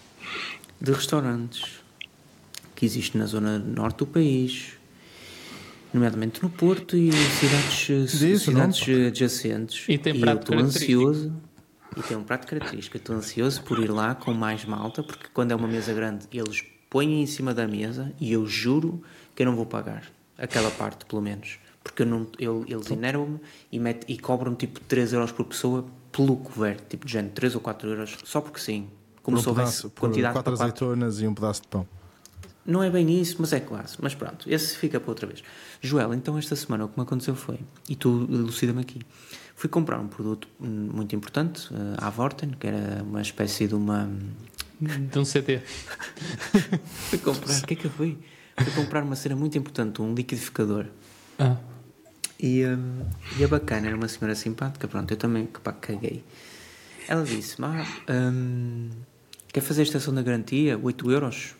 Speaker 2: de restaurantes que existe na zona norte do país, nomeadamente no Porto e cidades,
Speaker 1: Diz,
Speaker 2: cidades adjacentes.
Speaker 3: E tem
Speaker 2: e
Speaker 3: prato
Speaker 2: eu estou ansioso. e tem um prato característico. Estou ansioso por ir lá com mais malta, porque quando é uma mesa grande, eles põem em cima da mesa e eu juro que eu não vou pagar aquela parte, pelo menos. Porque eu não, eu, eles enervam-me e, mete, e cobram tipo três euros por pessoa pelo couvert, tipo de género, três ou quatro euros, só porque sim. Como
Speaker 1: por um
Speaker 2: se houvesse
Speaker 1: pedaço,
Speaker 2: quantidade
Speaker 1: por quatro
Speaker 2: para quatro.
Speaker 1: azeitonas e um pedaço de pão.
Speaker 2: Não é bem isso, mas é quase. Mas pronto, esse fica para outra vez. Joel, então esta semana o que me aconteceu foi, e tu elucida-me aqui, fui comprar um produto muito importante, à Vorten, que era uma espécie de uma...
Speaker 3: De um C D.
Speaker 2: Fui comprar, o que é que eu fui? Fui comprar uma cena muito importante, um liquidificador.
Speaker 3: Ah.
Speaker 2: E, um, e a bacana era uma senhora simpática, pronto, eu também pá, caguei. Ela disse-me, ah, um, quer fazer a extensão da garantia, oito euros?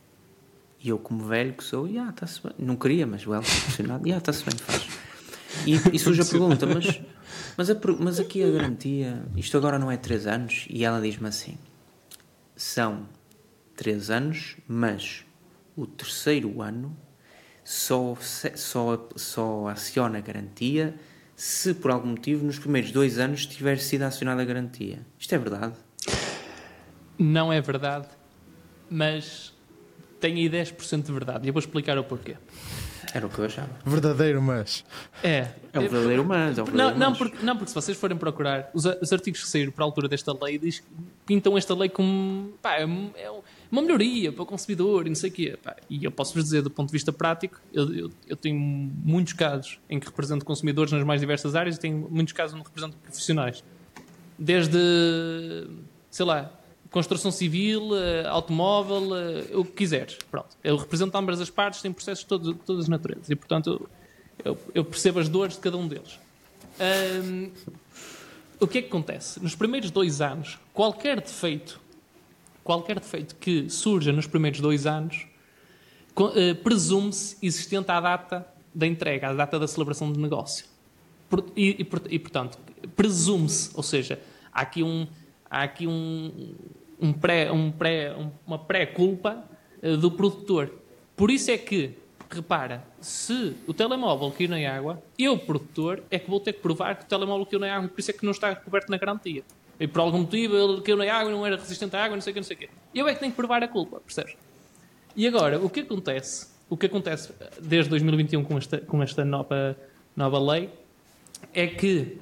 Speaker 2: E eu, como velho que sou, ah, está-se bem. Não queria, mas o Elcio impressionado, ah, está-se bem, faz. E, e surge a pergunta, mas, mas, a, mas aqui a garantia, isto agora não é três anos? E ela diz-me assim, são três anos, mas o terceiro ano só, só, só aciona a garantia se por algum motivo nos primeiros dois anos tiver sido acionada a garantia. Isto é verdade?
Speaker 3: Não é verdade, mas tem aí dez por cento de verdade. E eu vou explicar o porquê.
Speaker 2: Era o que eu achava.
Speaker 1: Verdadeiro, mas.
Speaker 3: É.
Speaker 2: É um verdadeiro mas. É um verdadeiro
Speaker 3: não, não,
Speaker 2: mas.
Speaker 3: porque, não, porque se vocês forem procurar, os, os artigos que saíram para a altura desta lei diz, pintam esta lei como pá, é, é uma melhoria para o consumidor e não sei o quê. Pá, e eu posso-vos dizer, do ponto de vista prático, eu, eu, eu tenho muitos casos em que represento consumidores nas mais diversas áreas e tenho muitos casos onde represento profissionais. Desde, sei lá, construção civil, automóvel, o que quiseres. Pronto. Eu represento ambas as partes, tenho processos de todas, todas as naturezas. E, portanto, eu, eu percebo as dores de cada um deles. Um, o que é que acontece? Nos primeiros dois anos, qualquer defeito, qualquer defeito que surja nos primeiros dois anos, uh, presume-se existente à data da entrega, à data da celebração do negócio. E, e, e portanto, presume-se, ou seja, há aqui um... Há aqui um, um pré, um pré, um, uma pré-culpa uh, do produtor. Por isso é que, repara, se o telemóvel caiu na água, eu, produtor, é que vou ter que provar que o telemóvel caiu na água e por isso é que não está coberto na garantia. E por algum motivo ele caiu na água e não era resistente à água, não sei o que, não sei o quê. Eu é que tenho que provar a culpa, percebes? E agora, o que acontece, o que acontece desde dois mil e vinte e um com esta, com esta nova, nova lei, é que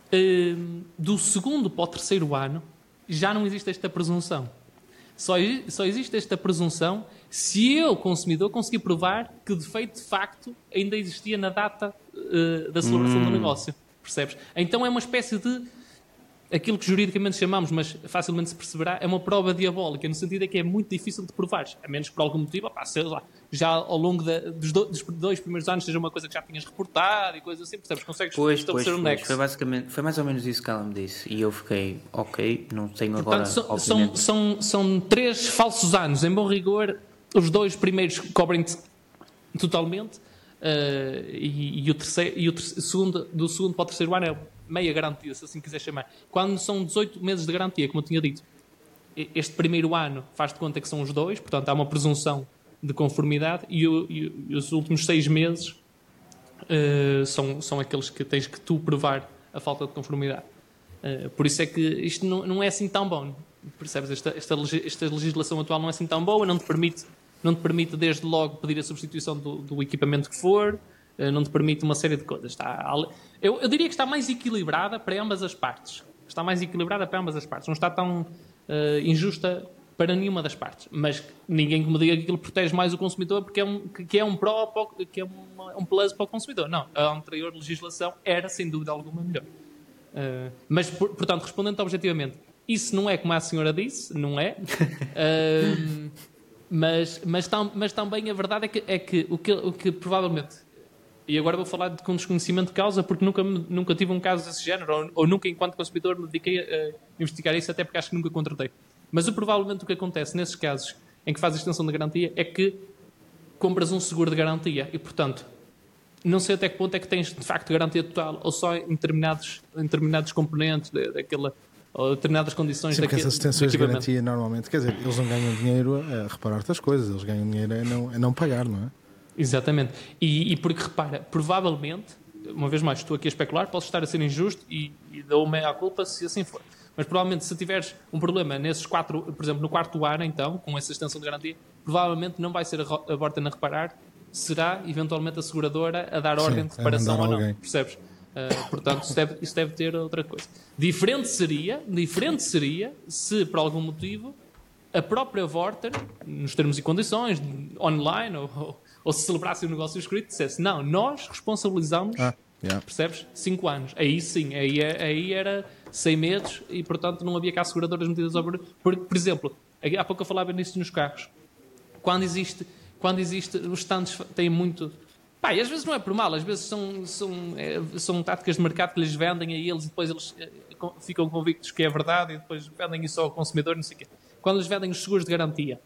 Speaker 3: uh, do segundo para o terceiro ano, já não existe esta presunção. Só, só existe esta presunção se eu, consumidor, conseguir provar que o defeito de facto ainda existia na data uh, da celebração hum. do negócio. Percebes? Então é uma espécie de aquilo que juridicamente chamamos, mas facilmente se perceberá, é uma prova diabólica, no sentido é que é muito difícil de provar, a menos por algum motivo, opá, sei lá, já ao longo da, dos, do, dos dois primeiros anos seja uma coisa que já tinhas reportado e coisas assim, percebes? Consegues
Speaker 2: pois,
Speaker 3: estabelecer
Speaker 2: pois,
Speaker 3: um
Speaker 2: pois.
Speaker 3: nexo.
Speaker 2: Foi, basicamente, foi mais ou menos isso que ela me disse, e eu fiquei, ok, não tenho
Speaker 3: Portanto,
Speaker 2: agora...
Speaker 3: São, são, são, são três falsos anos, em bom rigor, os dois primeiros cobrem-te totalmente, uh, e, e o, terceiro, e o ter, segundo, do segundo para o terceiro ano é meia garantia, se assim quiser chamar. Quando são dezoito meses de garantia, como eu tinha dito, este primeiro ano faz de conta que são os dois, portanto há uma presunção de conformidade, e, o, e, e os últimos seis meses uh, são, são aqueles que tens que tu provar a falta de conformidade. Uh, por isso é que isto não, não é assim tão bom, percebes? Esta, esta, esta legislação atual não é assim tão boa, não te permite, não te permite desde logo pedir a substituição do, do equipamento que for, uh, não te permite uma série de coisas. Está, eu, eu diria que está mais equilibrada para ambas as partes. Está mais equilibrada para ambas as partes. Não está tão uh, injusta para nenhuma das partes. Mas ninguém que me diga que aquilo protege mais o consumidor porque é um, que é um pró, que é uma, um plus para o consumidor. Não. A anterior legislação era, sem dúvida alguma, melhor. Uh, mas, por, portanto, respondendo objetivamente, isso não é como a senhora disse, não é? Uh, mas, mas, tam, mas também a verdade é que, é que, o, que o que provavelmente... E agora vou falar de, com desconhecimento de causa, porque nunca, nunca tive um caso desse género, ou, ou nunca, enquanto consumidor, me dediquei a investigar isso, até porque acho que nunca contratei. Mas o, provavelmente o que acontece nesses casos em que faz a extensão da garantia é que compras um seguro de garantia e, portanto, não sei até que ponto é que tens de facto garantia total ou só em determinados, em determinados componentes de, daquela, ou determinadas condições
Speaker 1: Sim, porque
Speaker 3: daquele,
Speaker 1: essas extensões de garantia normalmente, quer dizer, eles não ganham dinheiro a reparar outras coisas, eles ganham dinheiro a não, a não pagar, não é?
Speaker 3: Exatamente. E, e porque, repara, provavelmente, uma vez mais, estou aqui a especular, posso estar a ser injusto e, e dou-me a culpa se assim for. Mas provavelmente se tiveres um problema nesses quatro, por exemplo, no quarto ano, então, com essa extensão de garantia, provavelmente não vai ser a, a Vorten a reparar, será eventualmente a seguradora a dar ordem
Speaker 1: Sim,
Speaker 3: de reparação
Speaker 1: a
Speaker 3: ou não.
Speaker 1: alguém.
Speaker 3: Percebes? Uh, portanto, isso deve, isso deve ter outra coisa. Diferente seria, diferente seria se, por algum motivo, a própria Vorten, nos termos e condições, online, ou, ou, ou se celebrasse um negócio escrito, dissesse, não, nós responsabilizamos,
Speaker 1: Ah, yeah.
Speaker 3: percebes? cinco anos. Aí sim, aí, aí era sem medos e, portanto, não havia cá seguradoras metidas ao... Por, por exemplo, há pouco eu falava nisso nos carros. Quando existe, quando existe os stands têm muito... Pá, e às vezes não é por mal, às vezes são, são, é, são táticas de mercado que lhes vendem a eles e depois eles é, ficam convictos que é verdade e depois vendem isso ao consumidor, não sei o quê. Quando lhes vendem os seguros de garantia,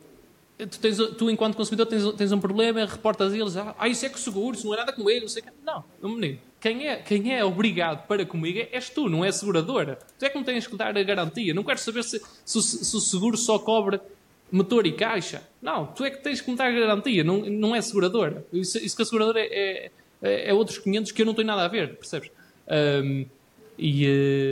Speaker 3: tu, tens, tu enquanto consumidor, tens, tens um problema, reportas a eles, ah, isso é que seguro, isso não é nada comigo, não sei o quê. Não, meu menino, quem é, quem é obrigado para comigo és tu, não é a seguradora. Tu é que me tens que dar a garantia. Não quero saber se, se, se o seguro só cobre motor e caixa. Não, tu é que tens que me dar a garantia, não, não é seguradora. Isso, isso que a seguradora é, é, é outros quinhentos que eu não tenho nada a ver, percebes? Um, e,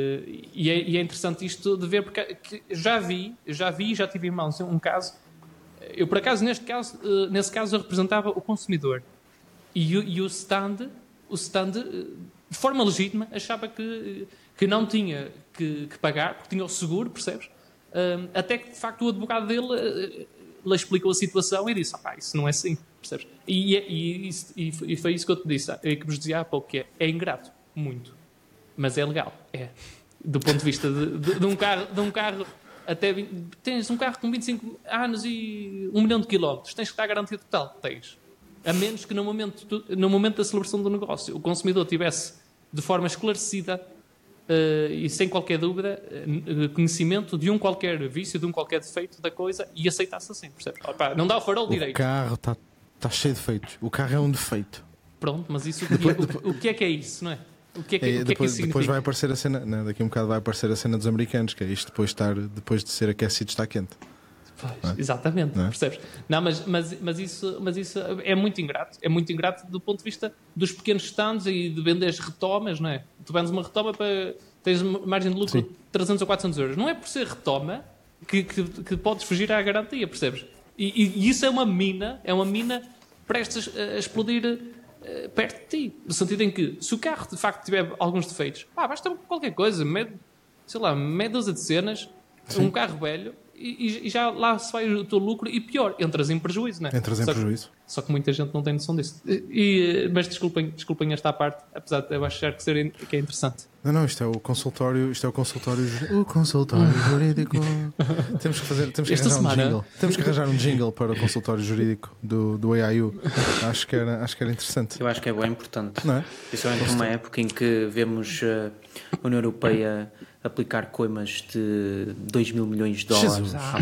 Speaker 3: e, é, e é interessante isto de ver, porque já vi, já vi, já tive em mãos um caso, eu por acaso, neste caso, nesse caso eu representava o consumidor. E, e o stand, o stand, de forma legítima, achava que, que não tinha que, que pagar, porque tinha o seguro, percebes? Um, até que, de facto, o advogado dele uh, lhe explicou a situação e disse, ah, isso não é assim, percebes? E, e, e, e foi isso que eu te disse, que vos dizia há pouco, que é, é ingrato, muito, mas é legal, é. Do ponto de vista de, de, de um carro, de um carro até vinte, tens um carro com vinte e cinco anos e um milhão de quilómetros, tens que dar a garantia total, tens. A menos que no momento, no momento da celebração do negócio o consumidor tivesse, de forma esclarecida, Uh, e sem qualquer dúvida, uh, conhecimento de um qualquer vício, de um qualquer defeito da coisa e aceitasse assim, percebes? Opa, não dá o farol
Speaker 1: O
Speaker 3: direito.
Speaker 1: O carro está tá cheio de defeitos. O carro é um defeito.
Speaker 3: Pronto, mas isso, depois, o, depois, o, o que é que é isso, não é? O que é que,
Speaker 1: é,
Speaker 3: o que,
Speaker 1: depois,
Speaker 3: é que isso significa?
Speaker 1: Depois vai aparecer a cena, não, daqui a um bocado vai aparecer a cena dos americanos, que é isto depois, estar, depois de ser aquecido está quente.
Speaker 3: Pois, exatamente, não é? Percebes? Não, mas, mas, mas, isso, mas isso é muito ingrato. É muito ingrato do ponto de vista dos pequenos stands e de vender as retomas, não é? Tu vendes uma retoma para... tens margem de lucro de trezentos ou quatrocentos euros. Não é por ser retoma que, que, que podes fugir à garantia, percebes? E, e, e isso é uma mina, é uma mina prestes a explodir uh, perto de ti. No sentido em que, se o carro de facto tiver alguns defeitos, pá, basta qualquer coisa, meio, sei lá, meia dúzia de cenas, sim, um carro velho, e, e já lá se vai o teu lucro, e pior, entras em prejuízo, não é?
Speaker 1: Entras em
Speaker 3: só
Speaker 1: prejuízo.
Speaker 3: Que, só que muita gente não tem noção disso. E, mas desculpem, desculpem esta parte, apesar de eu achar que, ser, que é interessante.
Speaker 1: Não, não, isto é o consultório, isto é o consultório, o consultório jurídico. Temos que fazer, temos que
Speaker 3: Esta
Speaker 1: arranjar
Speaker 3: semana...
Speaker 1: um jingle. Temos que arranjar um jingle para o consultório jurídico do, do A I U. Acho que era, acho que era interessante.
Speaker 2: Eu acho que é bem importante.
Speaker 1: Não é?
Speaker 2: Principalmente numa época em que vemos a União Europeia aplicar coimas de dois mil milhões de dólares
Speaker 1: Jesus.
Speaker 2: à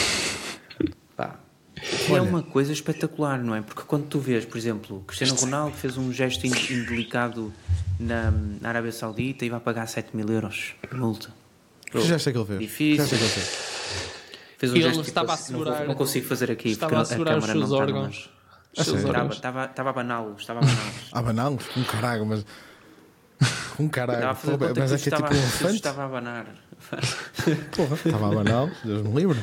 Speaker 2: Apple. Pá. E é uma coisa espetacular, não é? Porque quando tu vês, por exemplo, Cristiano Ronaldo fez um gesto indelicado na, na Arábia Saudita e vai pagar sete mil euros de multa.
Speaker 1: Que gesto é que ele fez?
Speaker 2: Difícil.
Speaker 1: Que gesto é que ele fez?
Speaker 2: Fez um
Speaker 3: Ele
Speaker 2: gesto
Speaker 3: estava
Speaker 2: tipo,
Speaker 3: a segurar,
Speaker 2: não, não consigo fazer aqui
Speaker 3: estava
Speaker 2: porque
Speaker 3: a segurar
Speaker 2: a
Speaker 3: os
Speaker 2: câmara
Speaker 3: seus
Speaker 2: não
Speaker 3: órgãos.
Speaker 2: está
Speaker 3: Os seus
Speaker 1: sério?
Speaker 3: órgãos.
Speaker 2: Estava, estava, estava a baná-los, estava a baná-los.
Speaker 1: A baná-los? Um caralho, mas. Um caralho.
Speaker 2: Estava a fazer
Speaker 1: Pô,
Speaker 2: conta
Speaker 1: mas
Speaker 2: que
Speaker 1: é que é
Speaker 2: estava,
Speaker 1: tipo um
Speaker 2: que
Speaker 1: elefante?
Speaker 2: estava a banar.
Speaker 1: Porra, estava a banal, Deus me livre.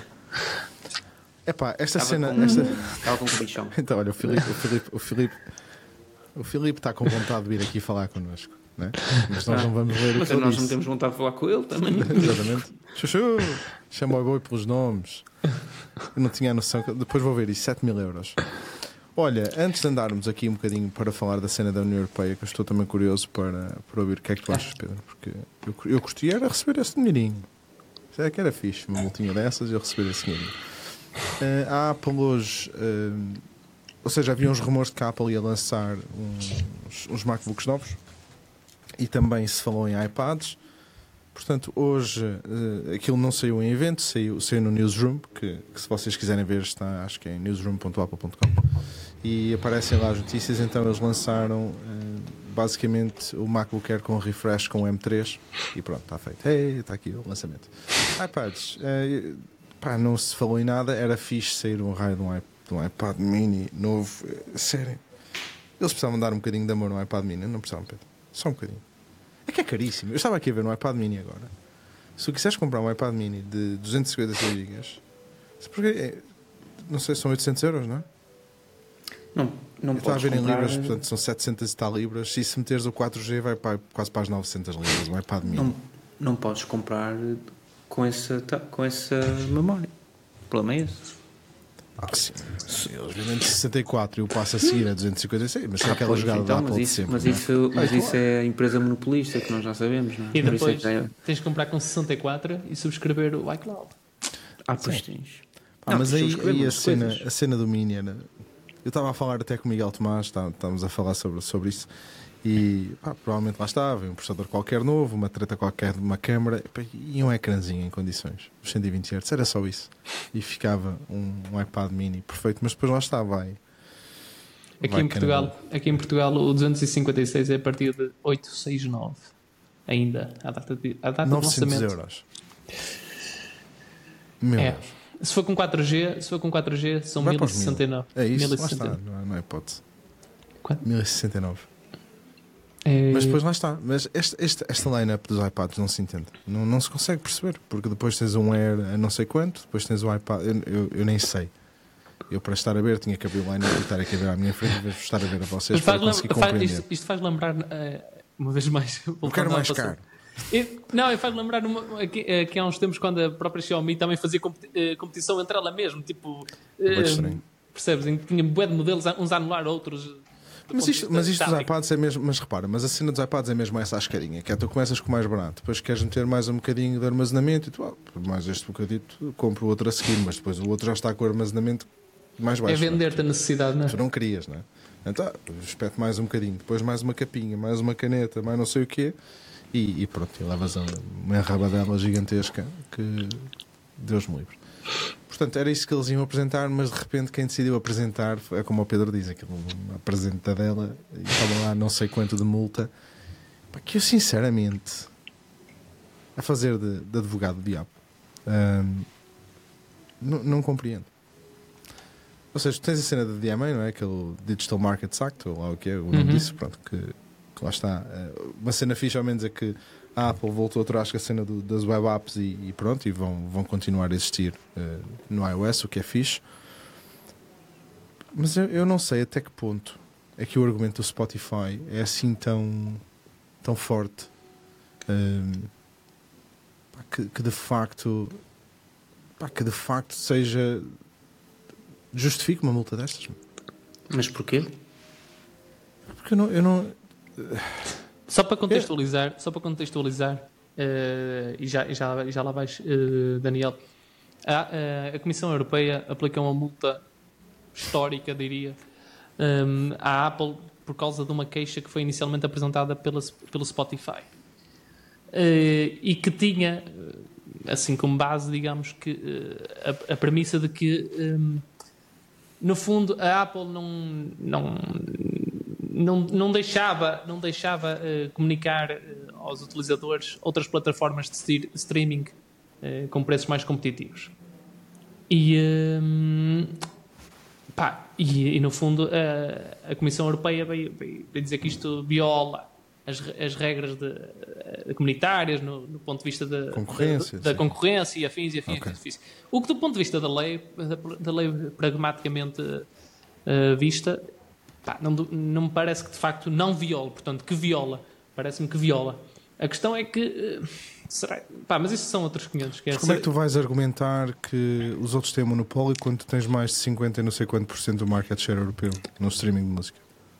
Speaker 1: Epá, esta
Speaker 2: Estava
Speaker 1: cena.
Speaker 2: com,
Speaker 1: Esta...
Speaker 2: estava com um bichão.
Speaker 1: Então, olha, o Filipe, o Filipe, o Filipe, o Filipe está com vontade de vir aqui falar connosco, né? Mas nós não vamos ler o
Speaker 2: Mas
Speaker 1: que ele
Speaker 2: nós
Speaker 1: disse.
Speaker 2: não temos vontade de falar com ele também.
Speaker 1: Exatamente. Chuchu, chama o boi pelos nomes. Eu não tinha a noção. Que... Depois vou ver isso, sete mil euros. Olha, antes de andarmos aqui um bocadinho para falar da cena da União Europeia, que eu estou também curioso para, para ouvir o que é que tu achas, Pedro, porque eu, eu gostaria era receber esse dinheirinho. Será que era fixe, uma multinha dessas e eu receber esse dinheirinho. Uh, a Apple hoje, uh, ou seja, havia uns rumores de que a Apple ia lançar uns, uns MacBooks novos e também se falou em iPads. Portanto, hoje uh, aquilo não saiu em evento, saiu, saiu no Newsroom, que, que se vocês quiserem ver está, acho que é newsroom ponto apple ponto com, e aparecem lá as notícias. Então eles lançaram uh, basicamente o MacBook Air com refresh com o M três e pronto, está feito. Hey, está aqui o lançamento. iPads, uh, pá, não se falou em nada, era fixe sair um raio de um, iP, de um iPad mini novo, uh, sério. Eles precisavam dar um bocadinho de amor no iPad mini, não precisavam, Pedro? Só um bocadinho. É que é caríssimo. Eu estava aqui a ver no iPad mini agora. Se tu quiseres comprar um iPad mini de duzentos e cinquenta e seis gigas, porque é, não sei, são oitocentos euros, não é?
Speaker 2: Não, não
Speaker 1: Está a
Speaker 2: podes
Speaker 1: ver em
Speaker 2: comprar...
Speaker 1: libras, portanto são setecentas e tal libras. E se meteres o quatro G, vai para, quase para as novecentas libras. Um iPad mini.
Speaker 2: Não, não podes comprar com essa, com essa memória. O problema é esse.
Speaker 1: Ah, sim. Eles vendem de sessenta e quatro e o passo a seguir é duzentos e cinquenta e seis, mas tem
Speaker 2: Ah,
Speaker 1: aquela
Speaker 2: pois,
Speaker 1: jogada
Speaker 2: então,
Speaker 1: da
Speaker 2: mas
Speaker 1: Apple de
Speaker 2: isso,
Speaker 1: sempre.
Speaker 2: mas
Speaker 1: não é?
Speaker 2: isso, mas
Speaker 1: Ah,
Speaker 2: isso
Speaker 1: claro.
Speaker 2: é a empresa monopolista que nós já sabemos, não é?
Speaker 3: E
Speaker 2: Por isso é
Speaker 3: depois
Speaker 2: que é-
Speaker 3: tens de comprar com sessenta e quatro e subscrever o iCloud.
Speaker 2: Ah, pois tens.
Speaker 1: Ah,
Speaker 2: Não,
Speaker 1: mas
Speaker 2: tens de
Speaker 1: aí,
Speaker 2: subscrever
Speaker 1: aí a,
Speaker 2: muitas
Speaker 1: cena,
Speaker 2: coisas.
Speaker 1: a cena do Mini era... Eu estava a falar até com o Miguel Tomás, tá, estávamos a falar sobre, sobre isso, e pá, provavelmente lá estava, um processador qualquer novo, uma treta qualquer de uma câmara, pá, e um ecrãzinho em condições, os cento e vinte hertz, era só isso. E ficava um, um iPad Mini perfeito, mas depois lá está, vai.
Speaker 3: Aqui
Speaker 1: vai
Speaker 3: em, Portugal,
Speaker 1: canadá.
Speaker 3: aqui em Portugal o duzentos e cinquenta e seis é a partir de oitocentos e sessenta e nove. Ainda, à data de, à data de
Speaker 1: novecentos
Speaker 3: lançamento.
Speaker 1: euros. Meu
Speaker 3: É.
Speaker 1: Deus.
Speaker 3: Se for com quatro G, se for com quatro G são
Speaker 1: Vai
Speaker 3: mil
Speaker 1: para
Speaker 3: e
Speaker 1: os mil.
Speaker 3: sessenta e nove.
Speaker 1: É isso,
Speaker 3: mil e
Speaker 1: lá
Speaker 3: sessenta e
Speaker 1: está,
Speaker 3: nove.
Speaker 1: não é, não é hipótese.
Speaker 3: Quanto?
Speaker 1: mil e sessenta e nove.
Speaker 3: É...
Speaker 1: Mas depois lá está. Mas este, este, esta line-up dos iPads não se entende. Não, não se consegue perceber. Porque depois tens um Air a não sei quanto, depois tens o iPad. Eu, eu, eu nem sei. Eu, para estar a ver, tinha que abrir o line-up e estar aqui a ver à minha frente, em vez de estar a ver a vocês
Speaker 3: Mas
Speaker 1: para
Speaker 3: faz
Speaker 1: conseguir
Speaker 3: lem- faz-
Speaker 1: compreender.
Speaker 3: isto, isto faz lembrar, eh, uma vez mais.
Speaker 1: Eu quero mais caro.
Speaker 3: E- Não, e faz lembrar uma, aqui, aqui há uns tempos quando a própria Xiaomi também fazia competi- eh, competição entre ela mesma, tipo, eh,
Speaker 1: Muito estranho.
Speaker 3: percebes? Em que tinha bué de modelos, uns a anular outros. do
Speaker 1: Mas
Speaker 3: ponto de
Speaker 1: isto,
Speaker 3: vista
Speaker 1: mas isto dos
Speaker 3: tático.
Speaker 1: iPads é mesmo, mas repara, mas a cena dos iPads é mesmo essa à escadinha, que é tu começas com o mais barato, depois queres meter mais um bocadinho de armazenamento e tu, ah, por mais este bocadito, compro o outro a seguir, mas depois o outro já está com o armazenamento mais
Speaker 3: É
Speaker 1: baixo. não é?
Speaker 3: vender-te a necessidade, não é?
Speaker 1: Tu não querias, não é? Então, espete mais um bocadinho, depois mais uma capinha, mais uma caneta, mais não sei o quê, e, e pronto, e levas a- uma rabadela gigantesca que Deus me livre. Portanto, era isso que eles iam apresentar, mas de repente quem decidiu apresentar é como o Pedro diz, aquilo uma apresentadela e estava lá não sei quanto de multa. Pá, que eu sinceramente a fazer de, de advogado do diabo hum, não, não compreendo. Ou seja, tu tens a cena da D M A, não é? Aquele Digital Markets Act, ou lá o que é, o nome
Speaker 3: Uhum.
Speaker 1: disso, pronto, que, que lá está. Uh, Uma cena fixe, ao menos, é que a Apple voltou atrás com a cena do, das web apps e, e pronto, e vão, vão continuar a existir uh, no iOS, o que é fixe. Mas eu, eu não sei até que ponto é que o argumento do Spotify é assim tão, tão forte um, pá, que, que de facto pá, que de facto seja justifique uma multa destas.
Speaker 2: Mas porquê?
Speaker 1: Porque eu não, eu não
Speaker 3: Só para contextualizar, só para contextualizar, eh, e já, já, já lá vais, eh, Daniel, a, eh, a Comissão Europeia aplica uma multa histórica, diria, um, à Apple por causa de uma queixa que foi inicialmente apresentada pela, pelo Spotify. Eh, e que tinha, assim como base, digamos, que eh, a, a premissa de que, um, no fundo, a Apple não... não Não, não deixava, não deixava uh, comunicar uh, aos utilizadores outras plataformas de stir- streaming uh, com preços mais competitivos. E, um, pá, e, e no fundo uh, a Comissão Europeia veio, veio, veio dizer que isto viola as, as regras de, uh, comunitárias no, no ponto de vista da
Speaker 1: Concorrência,
Speaker 3: da, da
Speaker 1: sim.
Speaker 3: concorrência e afins e afins,
Speaker 1: Ok.
Speaker 3: e afins. O que do ponto de vista da lei, da, da lei pragmaticamente uh, vista, pá, não, não me parece que de facto não viola, portanto, que viola. Parece-me que viola. A questão é que. Uh, será? Pá, mas isso são outros quinhentos. Que é
Speaker 1: Mas como é que
Speaker 3: ser-
Speaker 1: tu vais argumentar que os outros têm monopólio quando tu tens mais de cinquenta e não sei quanto por cento do market share europeu no streaming de música?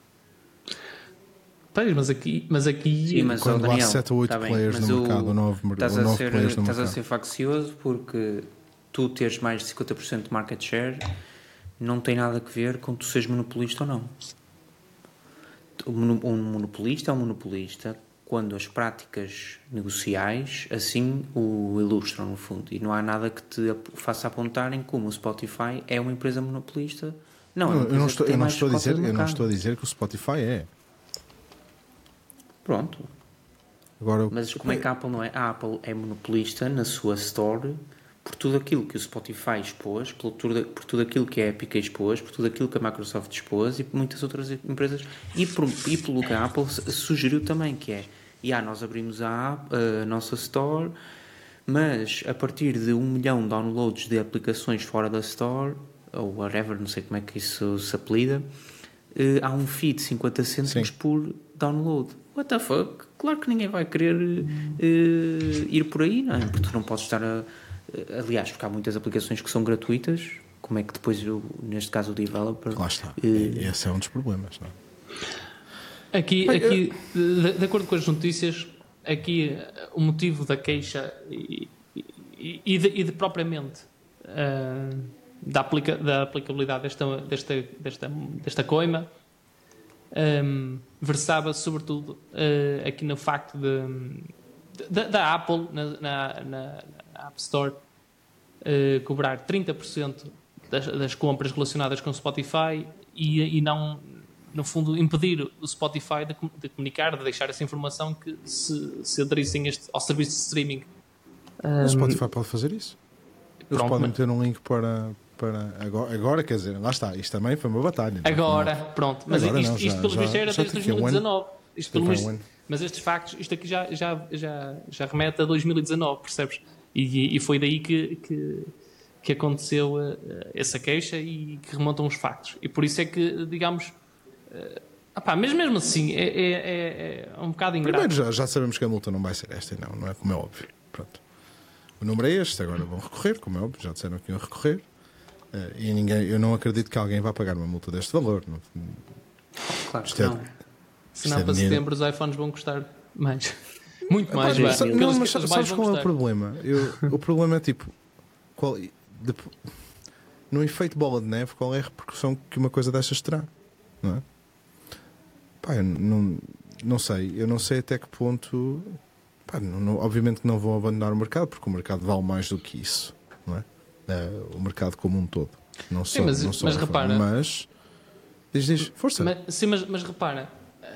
Speaker 3: Pois, mas aqui. Mas aqui
Speaker 2: Sim, mas,
Speaker 1: Quando
Speaker 2: ó,
Speaker 1: há
Speaker 2: Daniel,
Speaker 1: sete ou oito
Speaker 2: tá bem,
Speaker 1: players
Speaker 2: mas
Speaker 1: no
Speaker 2: o-
Speaker 1: mercado, ou nove, mer-
Speaker 2: estás
Speaker 1: ou
Speaker 2: a
Speaker 1: nove
Speaker 2: ser,
Speaker 1: players no
Speaker 2: estás a
Speaker 1: mercado.
Speaker 2: ser faccioso porque tu teres mais de cinquenta por cento de market share não tem nada a ver com tu seres monopolista ou não. O mono- Um monopolista é um monopolista quando as práticas negociais assim o ilustram, no fundo. E não há nada que te ap- faça apontar em como o Spotify é uma empresa monopolista. Não, é
Speaker 1: Não,
Speaker 2: uma
Speaker 1: eu não
Speaker 2: empresa
Speaker 1: estou,
Speaker 2: que tem
Speaker 1: eu não
Speaker 2: mais
Speaker 1: estou a
Speaker 2: cota
Speaker 1: dizer,
Speaker 2: de
Speaker 1: eu não
Speaker 2: mercado.
Speaker 1: estou a dizer que o Spotify é.
Speaker 2: Pronto.
Speaker 1: Agora,
Speaker 2: Mas como é que a Apple não é? A Apple é monopolista na sua store por tudo aquilo que o Spotify expôs, por tudo, por tudo aquilo que a Epic expôs, por tudo aquilo que a Microsoft expôs e por muitas outras empresas e, por, e pelo que a Apple sugeriu também, que é, e ah, nós abrimos a, app, a nossa store mas a partir de um milhão de downloads de aplicações fora da Store, ou whatever, não sei como é que isso se apelida, uh, há um fee de cinquenta cêntimos Sim. por download. What the fuck? Claro que ninguém vai querer uh, ir por aí, não é? Porque tu não podes estar a... Aliás, porque há muitas aplicações que são gratuitas, como é que depois, eu, neste caso, o developer...
Speaker 1: Lá está. Uh, Esse é um dos problemas, não
Speaker 3: é? Aqui, Bem, aqui eu... de, de acordo com as notícias, aqui o motivo da queixa e, e, e, de, e de propriamente uh, da, aplica, da aplicabilidade desta, desta, desta, desta coima um, versava sobretudo uh, aqui no facto de, de, da Apple na, na, na App Store uh, cobrar trinta por cento das, das compras relacionadas com o Spotify e, e não, no fundo, impedir o Spotify de, de comunicar, de deixar essa informação que se, se aderissem este, ao serviço de streaming.
Speaker 1: Um, o Spotify pode fazer isso. Eles pronto, podem meter um link para... para agora, agora, quer dizer, lá está, isto também foi uma batalha.
Speaker 3: Agora, não, pronto, mas agora isto, não, já, isto pelo visto era desde dois mil e dezanove. Isto pelo visto, mas estes factos, isto aqui já, já, já, já remete a dois mil e dezanove, percebes? E, e foi daí que, que, que aconteceu uh, essa queixa e que remontam os factos. E por isso é que, digamos, uh, opá, mas mesmo assim é, é, é, é um bocado ingrato.
Speaker 1: Primeiro já, já sabemos que a multa não vai ser esta, não, não é como é óbvio. Pronto. O número é este, agora vão recorrer, como é óbvio, já disseram que iam recorrer. Uh, e ninguém, eu não acredito que alguém vá pagar uma multa deste valor. Não,
Speaker 2: claro que é, não.
Speaker 3: Senão é para dinheiro. Setembro os iPhones vão custar mais. Muito mais,
Speaker 1: Epá, sabe, não, mas sabes, sabes qual é o problema? Eu, o problema é tipo qual, de, no efeito bola de neve, qual é a repercussão que uma coisa destas terá? Não é? Pá, eu não, não sei, eu não sei até que ponto. Pá, não, não, obviamente que não vão abandonar o mercado, porque o mercado vale mais do que isso, não é? Uh, o mercado como um todo, não só,
Speaker 3: sim, mas,
Speaker 1: não só
Speaker 3: mas repara,
Speaker 1: mas diz, diz, força.
Speaker 3: Mas, sim, mas, mas repara,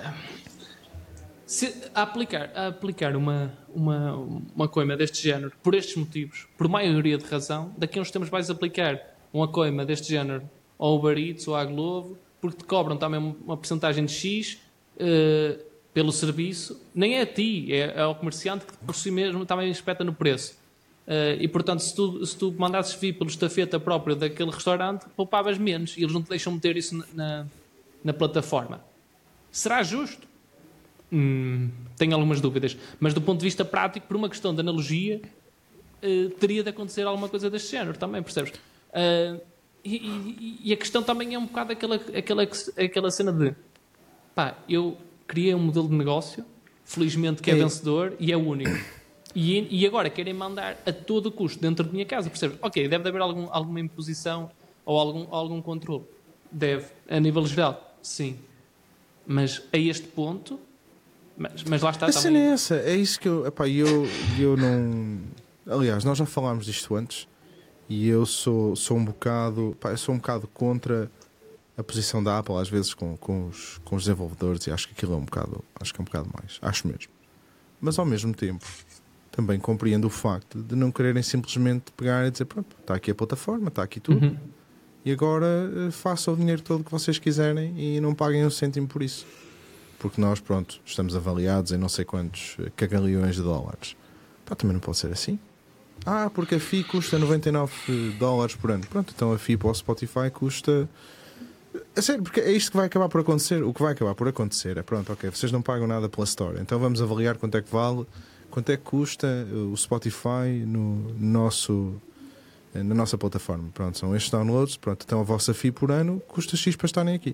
Speaker 3: se a aplicar, a aplicar uma, uma, uma coima deste género por estes motivos, por maioria de razão, daqui a uns tempos vais aplicar uma coima deste género ao Uber Eats ou à Glovo, porque te cobram também uma porcentagem de X uh, pelo serviço, nem é a ti, é, é ao comerciante que por si mesmo também espeta no preço. Uh, e portanto, se tu, se tu mandasses vir pelo estafeta próprio daquele restaurante, poupavas menos e eles não te deixam meter isso na, na, na plataforma. Será justo? Hum, tenho algumas dúvidas, mas do ponto de vista prático, por uma questão de analogia, uh, teria de acontecer alguma coisa deste género também, percebes? Uh, e, e, e a questão também é um bocado aquela, aquela, aquela cena de pá, eu criei um modelo de negócio, felizmente que é, é. vencedor e é único. E, e agora querem mandar a todo custo dentro da minha casa, percebes? Ok, deve de haver algum, alguma imposição ou algum, algum controle. Deve, a nível geral, sim. Mas a este ponto, mas, mas lá está
Speaker 1: a
Speaker 3: também...
Speaker 1: cena é essa, é isso que eu, epá, eu, eu não... Aliás, nós já falámos disto antes e eu sou, sou um bocado, pá, eu sou um bocado contra a posição da Apple às vezes com, com, os, com os desenvolvedores e acho que aquilo é um bocado, acho que é um bocado mais, acho mesmo. Mas ao mesmo tempo também compreendo o facto de não quererem simplesmente pegar e dizer pronto, está aqui a plataforma, está aqui tudo, uhum. e agora façam o dinheiro todo que vocês quiserem e não paguem um cêntimo por isso. Porque nós, pronto, estamos avaliados em não sei quantos cagalhões de dólares. Pá, também não pode ser assim. Ah, porque a F I I custa noventa e nove dólares por ano. Pronto, então a F I I para o Spotify custa... É sério, porque é isto que vai acabar por acontecer. O que vai acabar por acontecer é pronto, ok, vocês não pagam nada pela Store, então vamos avaliar quanto é que vale, quanto é que custa o Spotify no nosso, na nossa plataforma. Pronto, são estes downloads, pronto, então a vossa F I I por ano custa X para estarem aqui.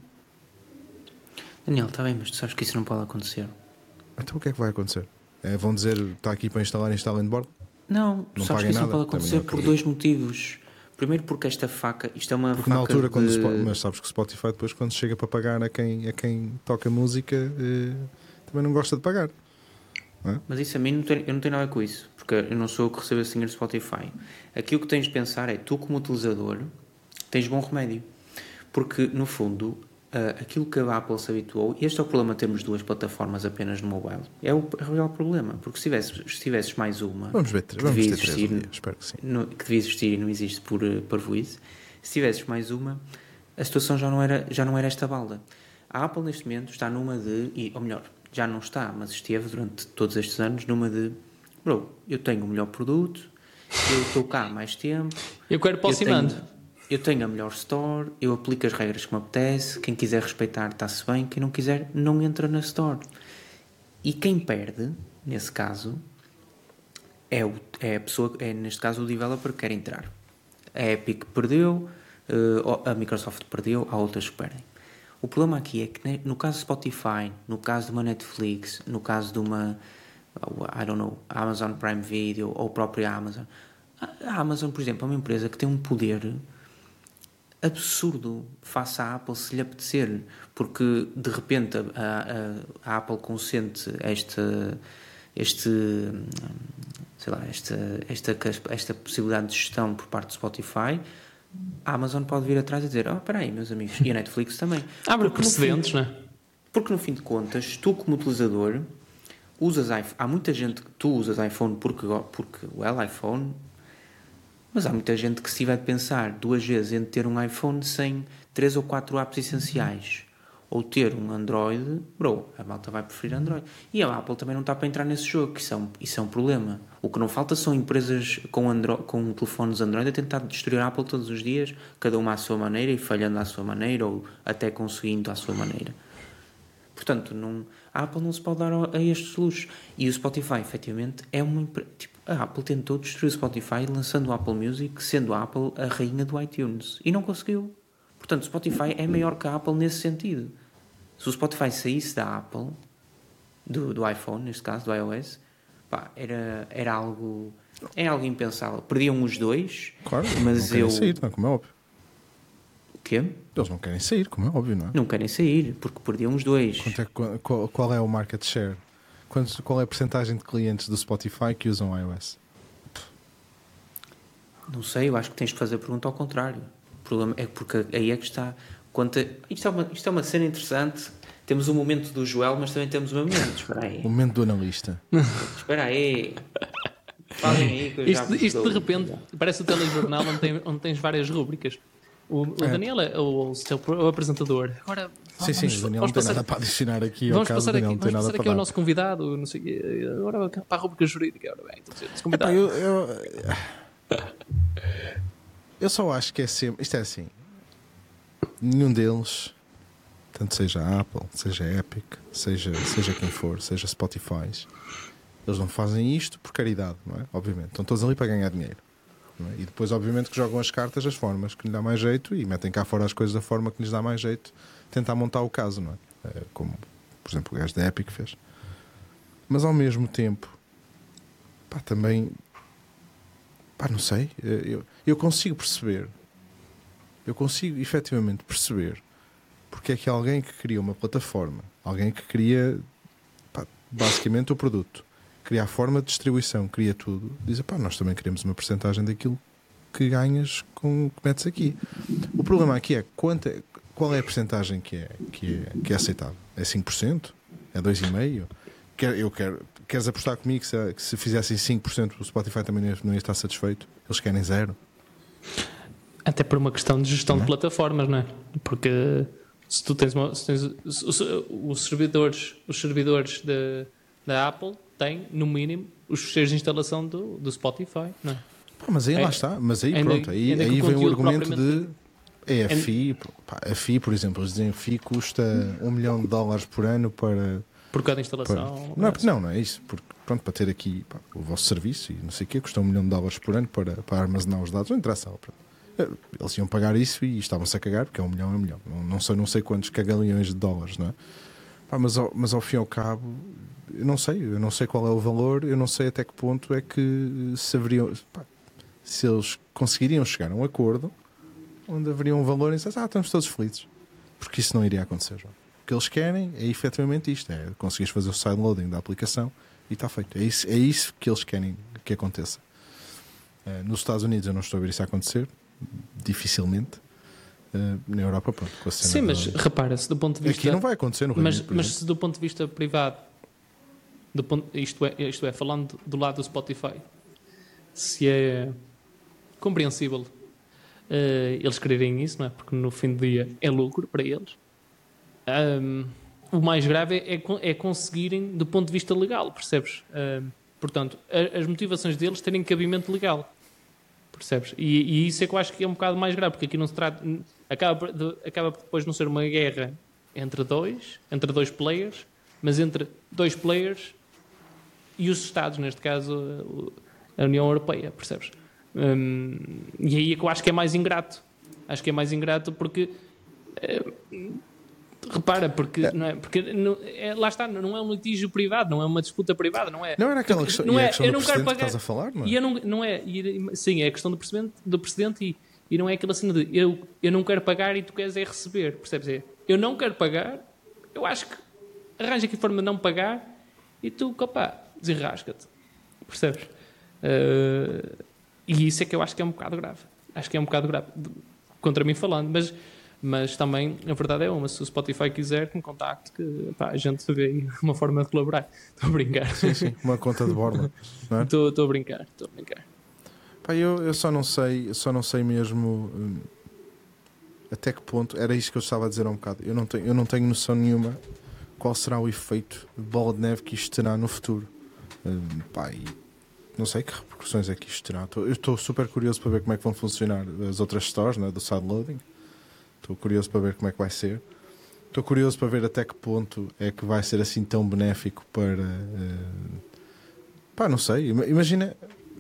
Speaker 2: Daniel, está bem, mas tu sabes que isso não pode acontecer.
Speaker 1: Então o que é que vai acontecer? É, vão dizer, está aqui para instalar, instalem de bordo?
Speaker 2: Não, tu sabes que isso nada. Não pode acontecer não por dois motivos. Primeiro porque esta faca, isto é uma
Speaker 1: porque
Speaker 2: faca
Speaker 1: na altura,
Speaker 2: de...
Speaker 1: quando o, mas sabes que o Spotify depois quando chega para pagar a quem, a quem toca música eh, também não gosta de pagar. Não é?
Speaker 2: Mas isso a mim não tem, eu não tenho nada a ver com isso, porque eu não sou eu que recebo esse dinheiro do Spotify. Aqui o que tens de pensar é, tu como utilizador tens bom remédio, porque no fundo uh, aquilo que a Apple se habituou, e este é o problema de termos duas plataformas apenas no mobile, é o, é o real problema, porque se tivesses, se tivesses mais uma
Speaker 1: vamos ver,
Speaker 2: que
Speaker 1: vamos
Speaker 2: devia
Speaker 1: ter
Speaker 2: existir,
Speaker 1: três, espero que sim.
Speaker 2: No, que devia existir e não existe por uh, parvoíce, se tivesses mais uma, a situação já não era, já não era esta balda. A Apple neste momento está numa de, ou melhor, já não está, mas esteve durante todos estes anos numa de bro, eu tenho o melhor produto, eu estou cá há mais tempo,
Speaker 3: Eu quero aproximando.
Speaker 2: eu tenho, eu tenho a melhor store, eu aplico as regras que me apetece, quem quiser respeitar está-se bem, quem não quiser não entra na store. E quem perde, nesse caso, é, o, é a pessoa, é neste caso o developer que quer entrar. A Epic perdeu, a Microsoft perdeu, há outras que perdem. O problema aqui é que no caso do Spotify, no caso de uma Netflix, no caso de uma, I don't know, Amazon Prime Video ou a própria Amazon, a Amazon, por exemplo, é uma empresa que tem um poder absurdo face à Apple se lhe apetecer, porque de repente a, a, a Apple consente esta, este, sei lá, esta, esta, esta possibilidade de gestão por parte do Spotify. A Amazon pode vir atrás e dizer: oh, espera aí, meus amigos, e a Netflix também.
Speaker 3: Abre precedentes,
Speaker 2: fim,
Speaker 3: não é?
Speaker 2: Porque no fim de contas, tu como utilizador usas iPhone. Há muita gente que tu usas iPhone porque, porque well, iPhone, mas há muita gente que se tiver de pensar duas vezes entre ter um iPhone sem três ou quatro apps essenciais ou ter um Android, bro, a malta vai preferir Android. E a Apple também não está para entrar nesse jogo, que isso é um, isso é um problema. O que não falta são empresas com, Andro, com telefones Android a tentar destruir a Apple todos os dias, cada uma à sua maneira e falhando à sua maneira ou até conseguindo à sua maneira. Portanto, não, a Apple não se pode dar a, a estes luxos. E o Spotify, efetivamente, é uma empresa... Tipo, a Apple tentou destruir o Spotify lançando o Apple Music, sendo a Apple a rainha do iTunes. E não conseguiu. Portanto, o Spotify é maior que a Apple nesse sentido. Se o Spotify saísse da Apple, do, do iPhone, neste caso, do iOS, pá, era, era algo... É algo impensável. Perdiam os dois,
Speaker 1: claro,
Speaker 2: mas
Speaker 1: não
Speaker 2: eu...
Speaker 1: sair, não, como é óbvio.
Speaker 2: O quê?
Speaker 1: Eles não querem sair, como é óbvio, não é?
Speaker 2: Não querem sair, porque perdiam os dois.
Speaker 1: Quanto é, qual, qual é o market share? Quanto, qual é a porcentagem de clientes do Spotify que usam iOS?
Speaker 2: Não sei, eu acho que tens que fazer a pergunta ao contrário. O problema é porque aí é que está... Quanto a, isto, é uma, isto é uma cena interessante. Temos o momento do Joel, mas também temos o meu momento. Espera aí.
Speaker 1: O momento do analista.
Speaker 2: Espera aí. Falem aí que eu
Speaker 3: Isto,
Speaker 2: já
Speaker 3: isto de repente parece o telejornal onde, tem, onde tens várias rúbricas. O, o
Speaker 1: É.
Speaker 3: Daniel é o, o, seu, o apresentador. Agora,
Speaker 1: Sim, sim, o Daniel não tem nada para adicionar aqui ao
Speaker 3: vamos
Speaker 1: caso,
Speaker 3: passar
Speaker 1: o Daniel
Speaker 3: aqui,
Speaker 1: não tem
Speaker 3: vamos
Speaker 1: nada
Speaker 3: passar
Speaker 1: para
Speaker 3: aqui ao
Speaker 1: dar.
Speaker 3: nosso convidado. Não sei, o quê. Agora para a rúbrica jurídica. Ora bem, então, esse
Speaker 1: Epá,
Speaker 3: convidado.
Speaker 1: eu, eu, eu só acho que é sempre... Isto é assim. Nenhum deles, tanto seja a Apple, seja a Epic, seja, seja quem for, seja Spotify, eles não fazem isto por caridade, não é? Obviamente. Estão todos ali para ganhar dinheiro. Não é? E depois, obviamente, que jogam as cartas das formas que lhe dá mais jeito e metem cá fora as coisas da forma que lhes dá mais jeito, tentar montar o caso, não é? É como, por exemplo, o gajo da Epic fez. Mas ao mesmo tempo, pá, também, pá, não sei, eu, eu consigo perceber, eu consigo efetivamente perceber porque é que alguém que cria uma plataforma, alguém que cria, pá, basicamente o produto, cria a forma de distribuição, cria tudo, diz, pá, nós também queremos uma porcentagem daquilo que ganhas com que metes aqui. O problema aqui é, quanto é qual é a porcentagem que é, que é, que é aceitável? É cinco por cento? É dois vírgula cinco por cento? Quer, eu quero, queres apostar comigo que se, que se fizessem cinco por cento o Spotify também não ia, não ia estar satisfeito? Eles querem zero?
Speaker 3: Até por uma questão de gestão
Speaker 1: Não é?
Speaker 3: de plataformas, não é? Porque se tu tens, uma, se tens os, os servidores, os servidores de, da Apple têm, no mínimo, os fecheiros de instalação do, do Spotify, não é?
Speaker 1: Pá, mas aí
Speaker 3: É,
Speaker 1: lá está. Mas aí
Speaker 3: ainda-
Speaker 1: pronto, aí,
Speaker 3: ainda que
Speaker 1: aí
Speaker 3: o
Speaker 1: vem o
Speaker 3: conteúdo
Speaker 1: argumento de
Speaker 3: propriamente-
Speaker 1: é a
Speaker 3: ainda-
Speaker 1: F I I, pá, a F I I, por exemplo, eles dizem que a F I I custa um milhão de dólares por ano para...
Speaker 3: Por cada
Speaker 1: para-
Speaker 3: instalação.
Speaker 1: não, é, não, não é isso, porque pronto, para ter aqui pá, o vosso serviço e não sei o quê, custa um milhão de dólares por ano para, para armazenar os dados, não interessa. Pronto. Eles iam pagar isso e estavam-se a cagar, porque é um milhão, é um milhão. Não, não sei, não sei quantos cagalhões de dólares, não é? Pá, mas, ao, mas ao fim e ao cabo, eu não sei, eu não sei qual é o valor, eu não sei até que ponto é que se haveriam, pá, se eles conseguiriam chegar a um acordo onde haveria um valor e dizer, ah, estamos todos felizes. Porque isso não iria acontecer, João. O que eles querem é efetivamente isto, é conseguires fazer o sideloading da aplicação e está feito. É isso, é isso que eles querem que aconteça. Uh, nos Estados Unidos eu não estou a ver isso acontecer, dificilmente. Uh, na Europa, pronto. Com a cena
Speaker 3: Sim, mas
Speaker 1: da-
Speaker 3: repara-se do ponto de vista.
Speaker 1: Aqui não vai acontecer no Reino
Speaker 3: Mas,
Speaker 1: Unido, por
Speaker 3: mas
Speaker 1: exemplo.
Speaker 3: se do ponto de vista privado, do ponto, isto, é, isto é, falando do lado do Spotify, se é compreensível eh, eles quererem isso, não é? Porque no fim do dia é lucro para eles. Ahm, o mais grave é, é, con- é conseguirem do ponto de vista legal, percebes? Ahm, Portanto, a, as motivações deles terem cabimento legal. Percebes? E, e isso é que eu acho que é um bocado mais grave, porque aqui não se trata... Acaba, de, acaba depois de não ser uma guerra entre dois, entre dois players, mas entre dois players e os Estados, neste caso a União Europeia, percebes? Hum, e aí é que eu acho que é mais ingrato. Acho que é mais ingrato porque... Hum, repara, porque, é. Não é, porque não, é, lá está, não é um litígio privado, não é uma disputa privada, não é?
Speaker 1: Não era aquela questão,
Speaker 3: não
Speaker 1: é,
Speaker 3: é,
Speaker 1: a questão
Speaker 3: eu
Speaker 1: do
Speaker 3: não quero
Speaker 1: precedente
Speaker 3: pagar,
Speaker 1: que estás a falar, não é?
Speaker 3: E eu não, não é e, sim, é a questão do precedente, do precedente e, e não é aquela cena de eu, eu não quero pagar e tu queres é receber, percebes? É, eu não quero pagar, eu acho que arranja aqui forma de não pagar e tu, opá, desenrasca-te, percebes? Uh, e isso é que eu acho que é um bocado grave, acho que é um bocado grave, contra mim falando, mas Mas também, a verdade é uma, se o Spotify quiser, que me contacte, que pá, a gente vê aí uma forma de colaborar. Estou a brincar.
Speaker 1: Sim, sim, uma conta de borla.
Speaker 3: Estou é? a brincar, estou a brincar.
Speaker 1: Pá, eu, eu só não sei, eu só não sei mesmo hum, até que ponto, era isto que eu estava a dizer há um bocado. Eu não tenho, eu não tenho noção nenhuma qual será o efeito de bola de neve que isto terá no futuro. Hum, pá, e não sei que repercussões é que isto terá. Eu estou super curioso para ver como é que vão funcionar as outras stores, né, do sideloading. Estou curioso para ver como é que vai ser. Estou curioso para ver até que ponto é que vai ser assim tão benéfico para... Uh, pá, não sei. Imagina...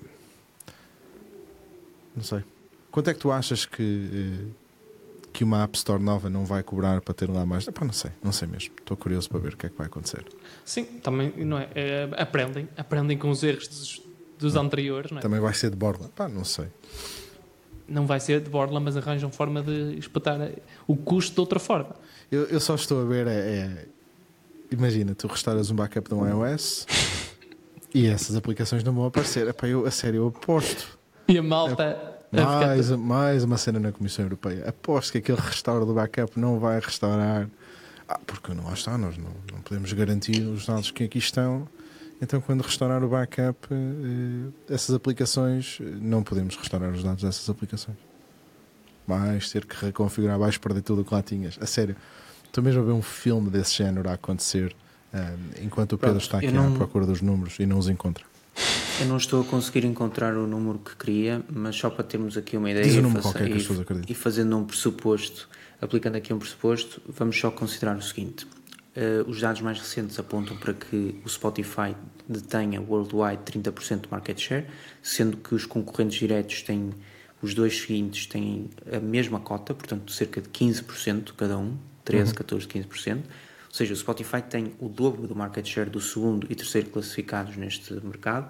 Speaker 1: Não sei. Quanto é que tu achas que, uh, que uma App Store nova não vai cobrar para ter lá mais? Pá, não sei. Não sei mesmo. Estou curioso para ver o que é que vai acontecer.
Speaker 3: Sim, também, não é? é aprendem. Aprendem com os erros dos, dos anteriores, não é?
Speaker 1: Também vai ser de borla? Pá, não sei.
Speaker 3: Não vai ser de borla, mas arranjam forma de espetar o custo de outra forma.
Speaker 1: Eu, eu só estou a ver, é, é... Imagina, tu restauras um backup de um iOS e essas aplicações não vão aparecer. Epá, eu, a sério, eu aposto.
Speaker 3: E a malta...
Speaker 1: É, mais, ficar... mais uma cena na Comissão Europeia. Aposto que aquele restauro do backup não vai restaurar. Ah, porque não lá está, nós não, não podemos garantir os dados que aqui estão. Então, quando restaurar o backup, essas aplicações, não podemos restaurar os dados dessas aplicações. Vais ter que reconfigurar, vais perder tudo o que lá tinhas. A sério, estou mesmo a ver um filme desse género a acontecer, enquanto o Pedro Pronto, está aqui não... à procura dos números e não os encontra.
Speaker 2: Eu não estou a conseguir encontrar o número que queria, mas só para termos aqui uma ideia
Speaker 1: Diz o
Speaker 2: e,
Speaker 1: número qualquer que as pessoas acreditam.
Speaker 2: E fazendo um pressuposto, aplicando aqui um pressuposto, vamos só considerar o seguinte. Uh, os dados mais recentes apontam para que o Spotify detenha worldwide trinta por cento de market share, sendo que os concorrentes diretos têm, os dois seguintes têm a mesma cota, portanto cerca de quinze por cento cada um, treze, uhum. catorze, quinze por cento. Ou seja, o Spotify tem o dobro do market share do segundo e terceiro classificados neste mercado.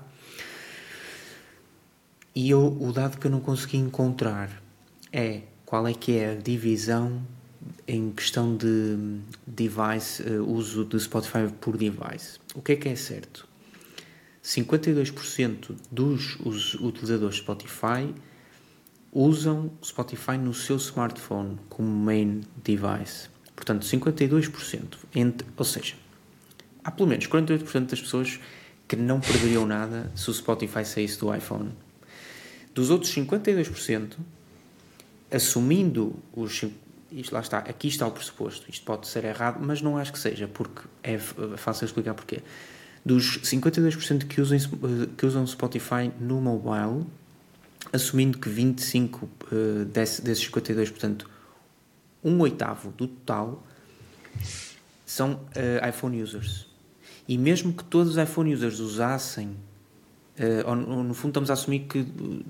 Speaker 2: E eu, o dado que eu não consegui encontrar é qual é que é a divisão em questão de device, uh, uso de Spotify por device. O que é que é certo? cinquenta e dois por cento dos os utilizadores de Spotify usam Spotify no seu smartphone como main device. Portanto, cinquenta e dois por cento. Entre, ou seja, há pelo menos quarenta e oito por cento das pessoas que não perderiam nada se o Spotify saísse do iPhone. Dos outros cinquenta e dois por cento, assumindo os... Isto lá está, aqui está o pressuposto. Isto pode ser errado, mas não acho que seja, porque é fácil explicar porquê. Dos cinquenta e dois por cento que usam, que usam Spotify no mobile, assumindo que vinte e cinco por cento desse, desses cinquenta e dois por cento, um oitavo do total, são uh, iPhone users. E mesmo que todos os iPhone users usassem, uh, ou, ou, no fundo estamos a assumir que uh,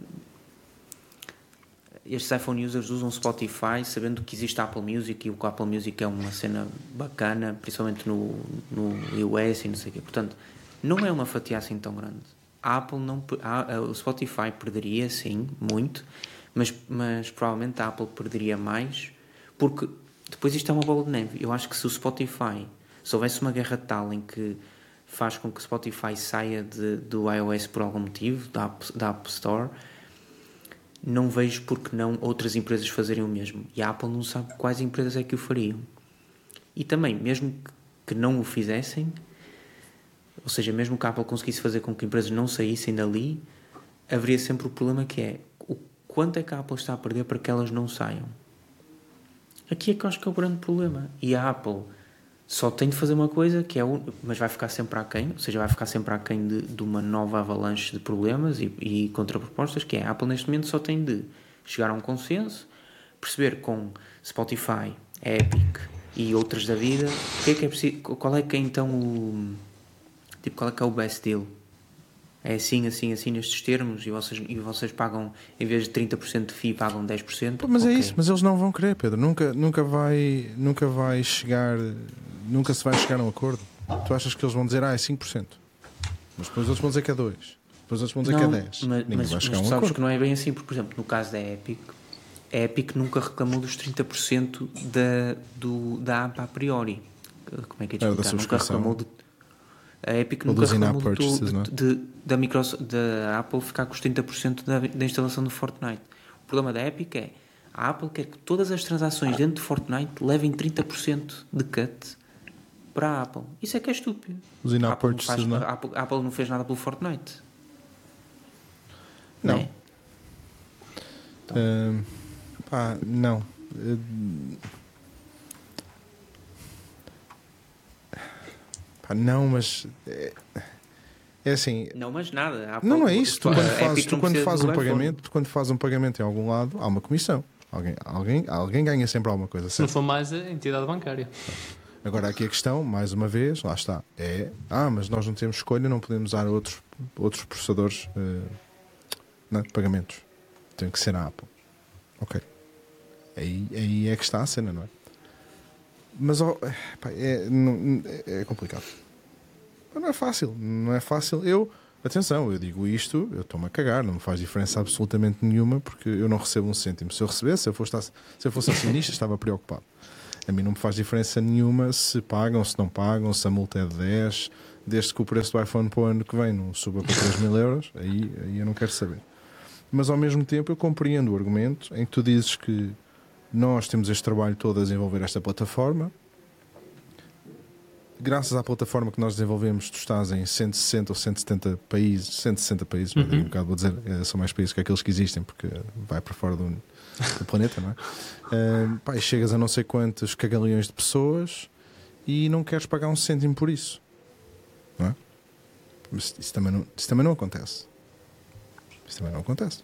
Speaker 2: estes iPhone users usam Spotify sabendo que existe a Apple Music e o Apple Music é uma cena bacana, principalmente no, no iOS e não sei o quê. Portanto, não é uma fatia assim tão grande. A Apple não... A, a, o Spotify perderia, sim, muito, mas, mas provavelmente a Apple perderia mais, porque depois isto é uma bola de neve. Eu acho que se o Spotify... Se houvesse uma guerra tal em que faz com que o Spotify saia de, do iOS por algum motivo, da App, da App Store... não vejo porque não outras empresas fazerem o mesmo. E a Apple não sabe quais empresas é que o fariam. E também, mesmo que não o fizessem, ou seja, mesmo que a Apple conseguisse fazer com que empresas não saíssem dali, haveria sempre o problema que é o quanto é que a Apple está a perder para que elas não saiam. Aqui é que eu acho que é o grande problema. E a Apple só tem de fazer uma coisa, que é o, mas vai ficar sempre aquém, ou seja, vai ficar sempre aquém de, de uma nova avalanche de problemas e, e contrapropostas, que é a Apple neste momento só tem de chegar a um consenso, perceber com Spotify, Epic e outras da vida, o que é que é preciso, qual é que é então o tipo, qual é que é o best deal? É assim, assim, assim nestes termos e vocês, e vocês pagam, em vez de trinta por cento de F I I, pagam dez por cento?
Speaker 1: Pô, mas
Speaker 2: okay.
Speaker 1: é isso, mas eles não vão querer, Pedro. Nunca, nunca, vai, nunca vai chegar, nunca se vai chegar a um acordo. Tu achas que eles vão dizer, ah, é cinco por cento? Mas depois outros vão dizer que é dois por cento. Depois outros vão dizer
Speaker 2: não,
Speaker 1: que é dez por cento.
Speaker 2: Mas,
Speaker 1: Ninguém
Speaker 2: mas,
Speaker 1: vai chegar
Speaker 2: mas
Speaker 1: a um
Speaker 2: tu sabes
Speaker 1: acordo.
Speaker 2: que não é bem assim, porque, por exemplo, no caso da Epic, a Epic nunca reclamou dos trinta por cento da, do, da app a priori. Como é que é de explicar? Nunca reclamou de... A Epic nunca reclamou de,
Speaker 1: purchases,
Speaker 2: de, de, de, da, Microsoft, da Apple ficar com os trinta por cento da, da instalação do Fortnite. O problema da Epic é a Apple quer que todas as transações dentro de Fortnite levem trinta por cento de cut para a Apple. Isso é que é estúpido.
Speaker 1: Os in-app
Speaker 2: a Apple
Speaker 1: purchases,
Speaker 2: faz,
Speaker 1: não é?
Speaker 2: a Apple, a Apple não fez nada pelo Fortnite.
Speaker 1: Não.
Speaker 2: Não. É?
Speaker 1: Então. Uh, pá, não. Uh, pá, não, mas é, é assim.
Speaker 2: Não, mas nada. A Apple,
Speaker 1: não, não é isso. Tu quando fazes, tu quando fazes um pagamento, tu quando fazes um pagamento em algum lado, há uma comissão. Alguém, alguém, alguém ganha sempre alguma coisa.
Speaker 3: Se não for mais a entidade bancária.
Speaker 1: Agora aqui a questão, mais uma vez, lá está, é ah, mas nós não temos escolha, não podemos usar outros, outros processadores uh, não, de pagamentos. Tem que ser a Apple. Ok. Aí, aí é que está a cena, não é? Mas oh, pá, é, não, é complicado. Não é fácil, não é fácil. Eu, atenção, eu digo isto, eu estou-me a cagar, não me faz diferença absolutamente nenhuma, porque eu não recebo um cêntimo. Se eu recebesse, se eu fosse, se eu fosse acionista, estava preocupado. A mim não me faz diferença nenhuma se pagam, se não pagam, se a multa é de dez, desde que o preço do iPhone para o ano que vem não suba para três mil euros, aí, aí eu não quero saber. Mas ao mesmo tempo eu compreendo o argumento em que tu dizes que nós temos este trabalho todo a desenvolver esta plataforma. Graças à plataforma que nós desenvolvemos, tu estás em cento e sessenta ou cento e setenta países, cento e sessenta países, uhum. um bocado vou dizer, são mais países que aqueles que existem, porque vai para fora do, do planeta, não é? Uh, pá, chegas a não sei quantos cagalhões de pessoas e não queres pagar um cêntimo por isso, não é? Mas isso também não, isso também não acontece. Isso também não acontece.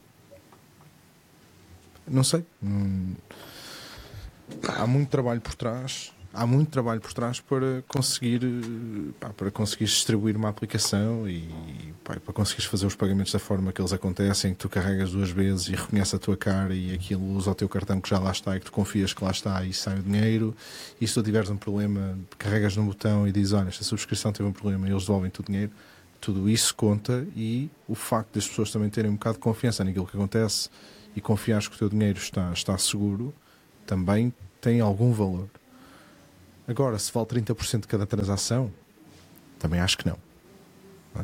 Speaker 1: Não sei. Hum, há muito trabalho por trás. Há muito trabalho por trás para conseguir, pá, para conseguir distribuir uma aplicação e pá, para conseguires fazer os pagamentos da forma que eles acontecem, que tu carregas duas vezes e reconhece a tua cara e aquilo usa o teu cartão que já lá está e que tu confias que lá está e sai o dinheiro. E se tu tiveres um problema, carregas num botão e dizes, olha, esta subscrição teve um problema e eles devolvem-te o dinheiro. Tudo isso conta e o facto das pessoas também terem um bocado de confiança naquilo que acontece e confiares que o teu dinheiro está, está seguro, também tem algum valor. Agora, se vale trinta por cento de cada transação, também acho que não. não é?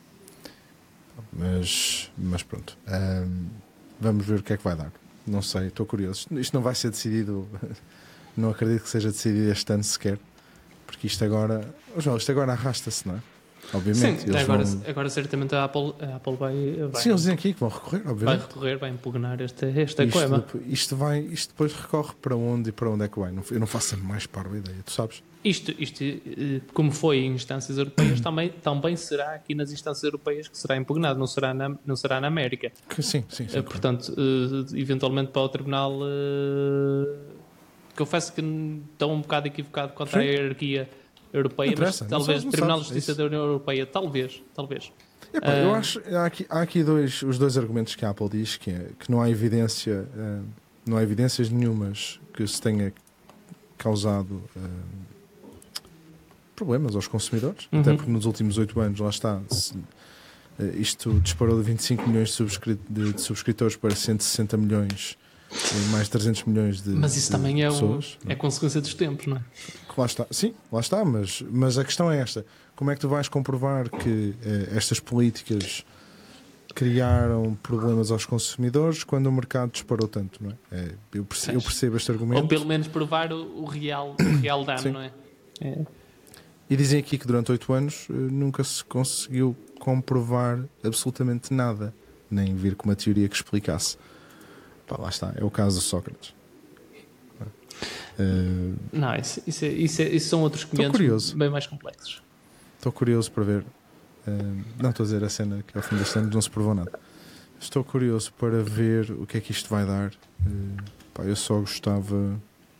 Speaker 1: Mas, mas pronto. Hum, vamos ver o que é que vai dar. Não sei, estou curioso. Isto não vai ser decidido, não acredito que seja decidido este ano sequer, porque isto agora, oh João, isto agora arrasta-se, não é? Obviamente.
Speaker 3: Sim, agora, vão... agora certamente a Apple, a Apple vai, vai.
Speaker 1: Sim, eles dizem aqui que vão recorrer, obviamente.
Speaker 3: Vai recorrer, vai impugnar esta, esta
Speaker 1: isto,
Speaker 3: coima.
Speaker 1: Isto, vai, isto depois recorre para onde e para onde é que vai? Eu não faço a mais parva ideia, tu sabes?
Speaker 3: Isto, isto, como foi em instâncias europeias, também, também será aqui nas instâncias europeias que será impugnado, não será na, não será na América.
Speaker 1: Que, sim, sim, sim.
Speaker 3: Portanto, claro. Eventualmente para o Tribunal. Confesso que estou um bocado equivocado quanto sim. à hierarquia europeia, mas talvez o Tribunal de Justiça da União Europeia, talvez, talvez.
Speaker 1: Epá, uh, eu acho há aqui, há aqui dois, os dois argumentos que a Apple diz, que é que não há evidência, uh, não há evidências nenhumas que se tenha causado uh, problemas aos consumidores, uhum. até porque nos últimos oito anos, lá está, se, uh, isto disparou de vinte e cinco milhões de, subscri- de, de subscritores para cento e sessenta milhões, mais de trezentos milhões de
Speaker 3: Mas isso
Speaker 1: de
Speaker 3: também é,
Speaker 1: pessoas,
Speaker 3: um, é consequência dos tempos, não é?
Speaker 1: Lá está. Sim, lá está, mas, mas a questão é esta. Como é que tu vais comprovar que eh, estas políticas criaram problemas aos consumidores quando o mercado disparou tanto, não é? é eu, percebo, eu percebo este argumento.
Speaker 3: Ou pelo menos provar o, o real, o real dano,
Speaker 1: sim.
Speaker 3: não é? é?
Speaker 1: E dizem aqui que durante oito anos eh, nunca se conseguiu comprovar absolutamente nada, nem vir com uma teoria que explicasse. Pá, lá está, é o caso do Sócrates. Uh,
Speaker 3: Não, isso, isso, é, isso, é, isso são outros quinhentos bem mais complexos.
Speaker 1: Estou curioso para ver. Uh, não estou a dizer a cena que ao fim deste ano não se provou nada. Estou curioso para ver o que é que isto vai dar. Uh, pá, eu só gostava.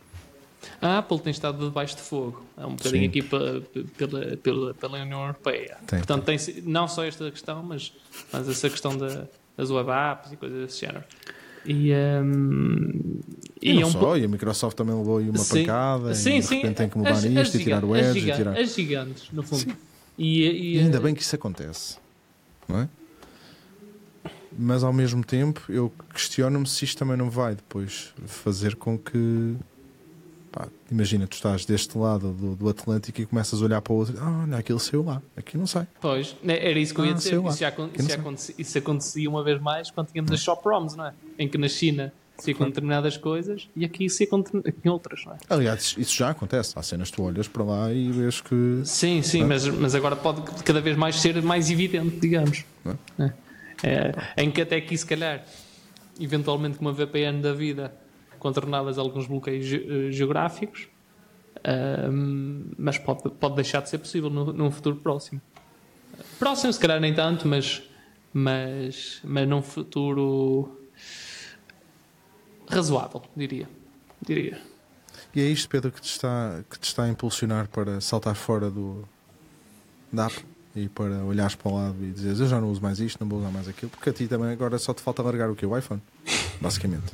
Speaker 3: A Apple tem estado debaixo de fogo. É um bocadinho
Speaker 1: Sim.
Speaker 3: aqui pela, pela, pela, pela União Europeia.
Speaker 1: Tem,
Speaker 3: Portanto, tem. não só esta questão, mas, mas essa questão da, das web apps e coisas desse género. E, um,
Speaker 1: E, não
Speaker 3: é um
Speaker 1: só, e a Microsoft também levou aí uma
Speaker 3: sim,
Speaker 1: pancada.
Speaker 3: sim,
Speaker 1: e de
Speaker 3: sim,
Speaker 1: repente tem que mudar
Speaker 3: as,
Speaker 1: isto
Speaker 3: as
Speaker 1: e tirar o
Speaker 3: gigantes,
Speaker 1: Edge.
Speaker 3: as,
Speaker 1: E, tirar...
Speaker 3: as gigantes, no fundo. E, e,
Speaker 1: e ainda bem que isso acontece. Não é? Mas ao mesmo tempo eu questiono-me se isto também não vai depois fazer com que, pá, imagina, tu estás deste lado do, do Atlântico e começas a olhar para o outro, ah, olha, aquilo saiu lá, aqui não sai.
Speaker 3: Pois, era isso que eu ia
Speaker 1: Ah,
Speaker 3: dizer.
Speaker 1: sei lá.
Speaker 3: Isso, já,
Speaker 1: Eu
Speaker 3: isso,
Speaker 1: não
Speaker 3: já
Speaker 1: sei.
Speaker 3: acontecia, isso acontecia uma vez mais quando tínhamos as shop ROMs, não é? Em que na China se ia com determinadas coisas e aqui se ia com em outras, não é?
Speaker 1: Aliás, isso já acontece. Há cenas que tu olhas para lá e vês que.
Speaker 3: Sim, sim, mas, mas agora pode cada vez mais ser mais evidente, digamos.
Speaker 1: Não
Speaker 3: É. É, em que até aqui, se calhar, eventualmente com uma V P N da vida, contornavas alguns bloqueios ge- geográficos, ahm, mas pode, pode deixar de ser possível no, num futuro próximo. Próximo, se calhar, nem tanto, mas, mas, mas num futuro razoável, diria. diria.
Speaker 1: E é isto, Pedro, que te está, que te está a impulsionar para saltar fora do da app e para olhares para o lado e dizeres eu já não uso mais isto, não vou usar mais aquilo, porque a ti também agora só te falta largar o que? O iPhone, basicamente.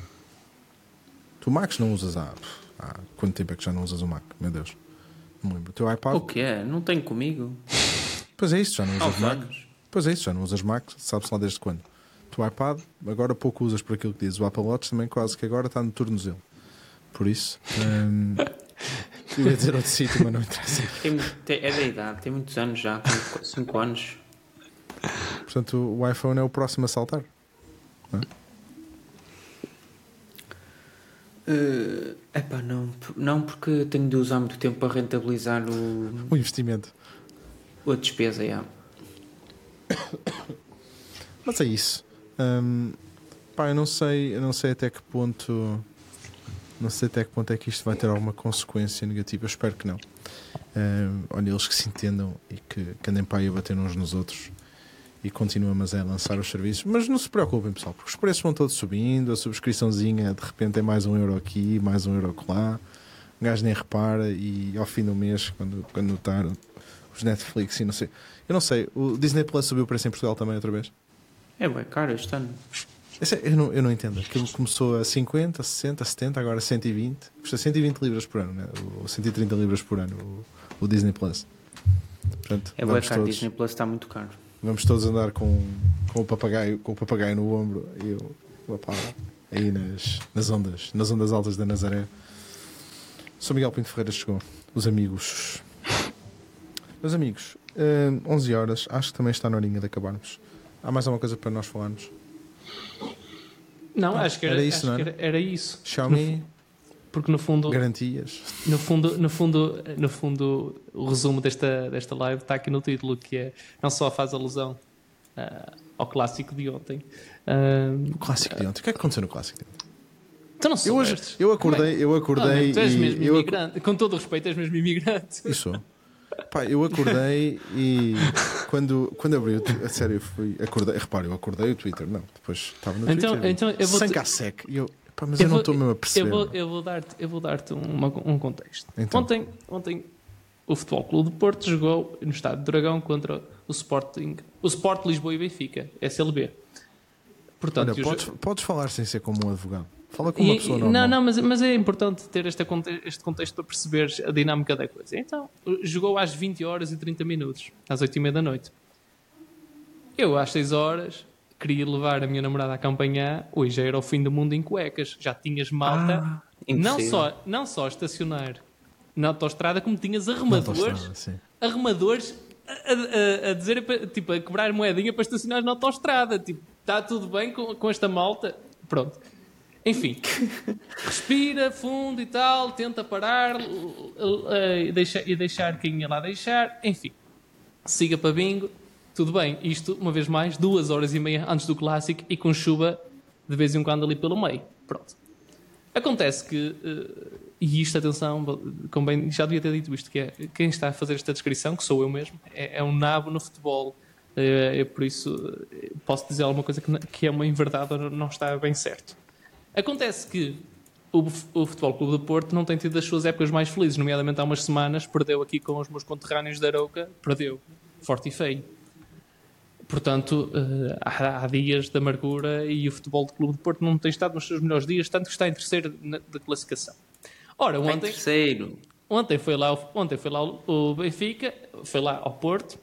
Speaker 1: Tu Macs não usas a app. Há quanto tempo é que já não usas o Mac? Meu Deus, não me lembro. O teu iPad?
Speaker 2: O que é? Não tem comigo.
Speaker 1: Pois é isso, já não
Speaker 2: Há
Speaker 1: usas
Speaker 2: uns
Speaker 1: Mac.
Speaker 2: anos.
Speaker 1: Pois é isso, já não usas Mac, sabes lá desde quando? O teu iPad, agora pouco usas por aquilo que dizes. O Apple Watch também quase que agora está no tornozelo. Por isso, hum, eu ia dizer outro sítio, mas não interessa.
Speaker 2: Tem, tem, é da idade, tem muitos anos já, tem cinco anos.
Speaker 1: Portanto, o iPhone é o próximo a saltar. Não é?
Speaker 2: Uh, epá, não, não, porque tenho de usar muito tempo para rentabilizar o,
Speaker 1: O investimento.
Speaker 2: a despesa. Yeah.
Speaker 1: Mas é isso. Hum, pá, eu não sei, eu não sei até que ponto, não sei até que ponto é que isto vai ter alguma consequência negativa. Eu espero que não. Hum, olha, eles que se entendam e que, que andem para aí a bater uns nos outros e continuamos a lançar os serviços. Mas não se preocupem, pessoal, porque os preços vão todos subindo. A subscriçãozinha de repente é mais um euro aqui, mais um euro lá. O gajo nem repara e ao fim do mês, quando, quando notar os Netflix e não sei. Eu não sei, o Disney Plus subiu o preço em Portugal também outra vez?
Speaker 2: É bem caro este ano.
Speaker 1: Esse é- Eu não, eu não entendo. Aquilo começou a cinquenta, sessenta, setenta, agora cento e vinte. Custa cento e vinte libras por ano, né? Ou cento e trinta libras por ano, o, o Disney Plus. Portanto,
Speaker 2: É bem
Speaker 1: vamos,
Speaker 2: caro,
Speaker 1: todos,
Speaker 2: Disney Plus está muito caro.
Speaker 1: vamos todos andar com, com, o papagaio, com o papagaio no ombro e o, o opá, aí nas, nas ondas, nas ondas altas da Nazaré. Sou Miguel Pinto Ferreira, chegou. Os amigos. Meus amigos, hum, onze horas, acho que também está na horinha de acabarmos. Há mais alguma coisa para nós falarmos?
Speaker 3: Não,
Speaker 1: Ah,
Speaker 3: acho que era,
Speaker 1: era isso,
Speaker 3: acho
Speaker 1: não
Speaker 3: que
Speaker 1: era?
Speaker 3: era, era isso.
Speaker 1: Xiaomi,
Speaker 3: Porque no fundo,
Speaker 1: garantias.
Speaker 3: no fundo, no fundo, no fundo, o resumo desta, desta live está aqui no título, que é não só faz alusão ah, ao clássico de ontem. Ah,
Speaker 1: O clássico de ontem. O que é que aconteceu no clássico de ontem?
Speaker 3: tu não
Speaker 1: Eu, hoje,
Speaker 3: soubestes?
Speaker 1: eu acordei, eu
Speaker 3: Ah,
Speaker 1: acordei
Speaker 3: tu és
Speaker 1: e
Speaker 3: mesmo
Speaker 1: eu, ac-
Speaker 3: imigrante. Com todo o respeito, és mesmo imigrante.
Speaker 1: eu sou. Pá, eu acordei e quando, quando abri o Twitter, a sério, eu fui, acordei, repara, eu acordei o Twitter, não, depois estava no
Speaker 3: Então-
Speaker 1: Twitter.
Speaker 3: então eu vou
Speaker 1: sem
Speaker 3: te-
Speaker 1: cassec. E eu, pá, mas eu, não estou mesmo a perceber.
Speaker 3: Eu vou,
Speaker 1: meu.
Speaker 3: eu vou dar-te, eu vou dar-te uma- um contexto.
Speaker 1: Então.
Speaker 3: Ontem, ontem o Futebol Clube de Porto jogou no Estádio do Dragão contra o Sporting, o Sport Lisboa e Benfica, S L B. Portanto,
Speaker 1: Olha,
Speaker 3: e o
Speaker 1: podes,
Speaker 3: jo-
Speaker 1: podes falar sem ser como um advogado. Fala como uma
Speaker 3: e-
Speaker 1: pessoa
Speaker 3: e-
Speaker 1: normal.
Speaker 3: não, não, mas, mas é importante ter este, conte- este contexto para perceberes a dinâmica da coisa. Então, jogou às vinte horas e trinta minutos, às oito e meia da noite. Eu, às seis horas, queria levar a minha namorada a acompanhar. Hoje já era o fim do mundo em cuecas. Já tinhas malta,
Speaker 2: Ah,
Speaker 3: não,
Speaker 2: impossível.
Speaker 3: só, não só estacionar na autoestrada, como tinhas
Speaker 1: Na
Speaker 3: arrumadores,
Speaker 1: autoestrada, sim.
Speaker 3: arrumadores a, a, a, a dizer, para- tipo, a cobrar moedinha para estacionar na autoestrada. Tipo, está tudo bem com, com esta malta? Pronto. Enfim, respira fundo e tal, tenta parar l- l- e deixar, e deixar quem ia lá deixar. Enfim, siga para bingo. Tudo bem, isto, uma vez mais, duas horas e meia antes do clássico e com chuva de vez em quando ali pelo meio. Pronto. Acontece que uh, e isto, atenção, convém, já devia ter dito isto, que é quem está a fazer esta descrição, que sou eu mesmo, é, é um nabo no futebol. É, é por isso posso dizer alguma coisa que, que é uma inverdade ou não está bem certo. Acontece que o, o Futebol Clube do Porto não tem tido as suas épocas mais felizes, nomeadamente há umas semanas perdeu aqui com os meus conterrâneos da Arouca, perdeu forte e feio. Portanto, uh, há, há dias de amargura e o Futebol do Clube do Porto não tem estado nos seus melhores dias, tanto que está em terceiro na, da classificação. Ora, ontem,
Speaker 2: terceiro.
Speaker 3: ontem foi lá, ontem foi lá o Benfica, foi lá ao Porto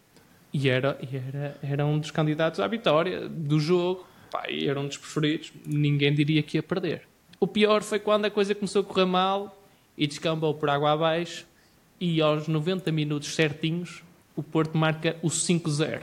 Speaker 3: e era, e era, era um dos candidatos à vitória do jogo, pá, e era um dos preferidos, ninguém diria que ia perder. O pior foi quando a coisa começou a correr mal e descambou por água abaixo e aos noventa minutos certinhos o Porto marca o cinco zero.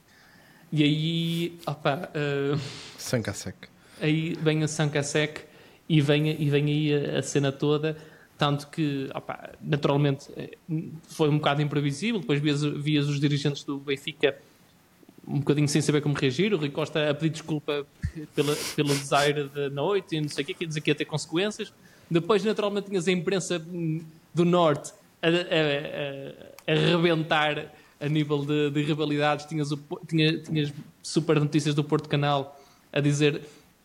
Speaker 3: E aí, opa, uh,
Speaker 1: Sancasec.
Speaker 3: Aí vem o Sancasec e vem, e vem aí a, a cena toda, tanto que, opa, naturalmente, foi um bocado imprevisível. Depois vias, vias os dirigentes do Benfica um bocadinho sem saber como reagir. O Rui Costa a pedir desculpa pela, pelo desaire da noite e não sei o quê, quer dizer que ia ter consequências. Depois, naturalmente, tinhas a imprensa do Norte a, a, a, a arrebentar a nível de, de rivalidades. Tinhas, o, tinha, tinhas super notícias do Porto Canal a dizer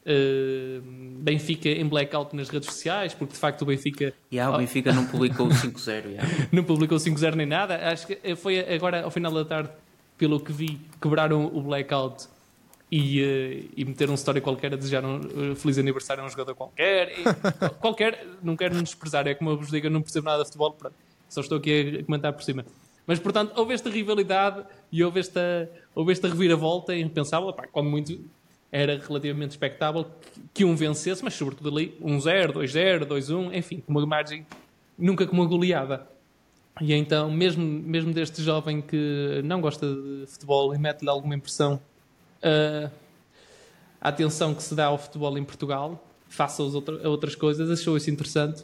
Speaker 3: uh, Benfica em blackout nas redes sociais, porque de facto o Benfica...
Speaker 2: Yeah, o Benfica não publicou o cinco zero. Yeah.
Speaker 3: Não publicou o cinco zero nem nada. Acho que foi agora, ao final da tarde, pelo que vi, quebraram o blackout e, uh, e meteram um story qualquer a desejar um uh, feliz aniversário a um jogador qualquer. E, qualquer, não quero me desprezar, é como eu vos digo, eu não percebo nada de futebol, pronto, só estou aqui a comentar por cima. Mas, portanto, houve esta rivalidade e houve esta, houve esta reviravolta e pensava, pá, quando muito era relativamente expectável que, que um vencesse, mas sobretudo ali um zero, dois zero, dois um, enfim, com uma margem nunca com uma goleada. E então, mesmo, mesmo deste jovem que não gosta de futebol e mete-lhe alguma impressão uh, a atenção que se dá ao futebol em Portugal, face aos outra, a outras coisas, achou isso interessante.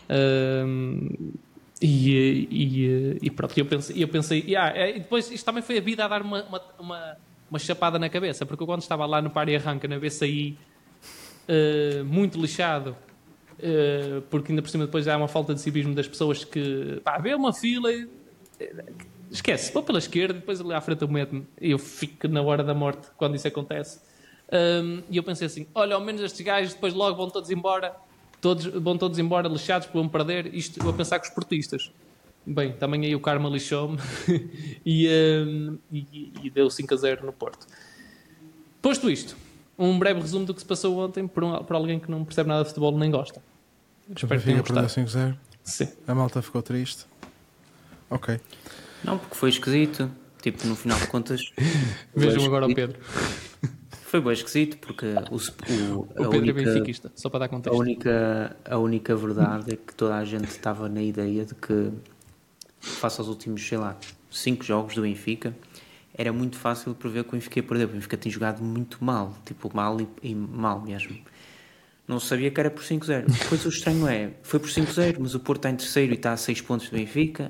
Speaker 3: Uh, E, e, e pronto, eu pensei, eu pensei yeah, e depois isto também foi a vida a dar uma, uma, uma, uma chapada na cabeça, porque eu quando estava lá no Par e Arranca na B C I, uh, muito lixado, uh, porque ainda por cima depois há uma falta de civismo das pessoas que, pá, vê uma fila e, esquece, vou pela esquerda e depois ali à frente eu meto-me e eu fico na hora da morte quando isso acontece. Um, e eu pensei assim, olha, ao menos estes gajos depois logo vão todos embora. Todos, vão todos embora lixados porque vão perder. Isto a pensar com os portistas. Bem, também aí o karma lixou-me e, um, e, e deu cinco a zero no Porto. Posto isto, um breve resumo do que se passou ontem por, um, por alguém que não percebe nada de futebol nem gosta.
Speaker 1: Espero que tenha gostado. cinco a zero.
Speaker 3: Sim.
Speaker 1: A malta ficou triste. Ok.
Speaker 2: Não, porque foi esquisito. Tipo, no final de contas...
Speaker 3: Vejam agora o Pedro.
Speaker 2: Foi bem esquisito, porque o, o,
Speaker 3: o Pedro única, é benfiquista, só para dar contexto.
Speaker 2: A única, a única verdade é que toda a gente estava na ideia de que, face aos últimos, sei lá, cinco jogos do Benfica, era muito fácil prever que o Benfica ia perder. O Benfica tem jogado muito mal, tipo mal e, e mal mesmo. Não sabia que era por cinco a zero. Depois o estranho é, foi por cinco a zero, mas o Porto está em terceiro e está a seis pontos do Benfica,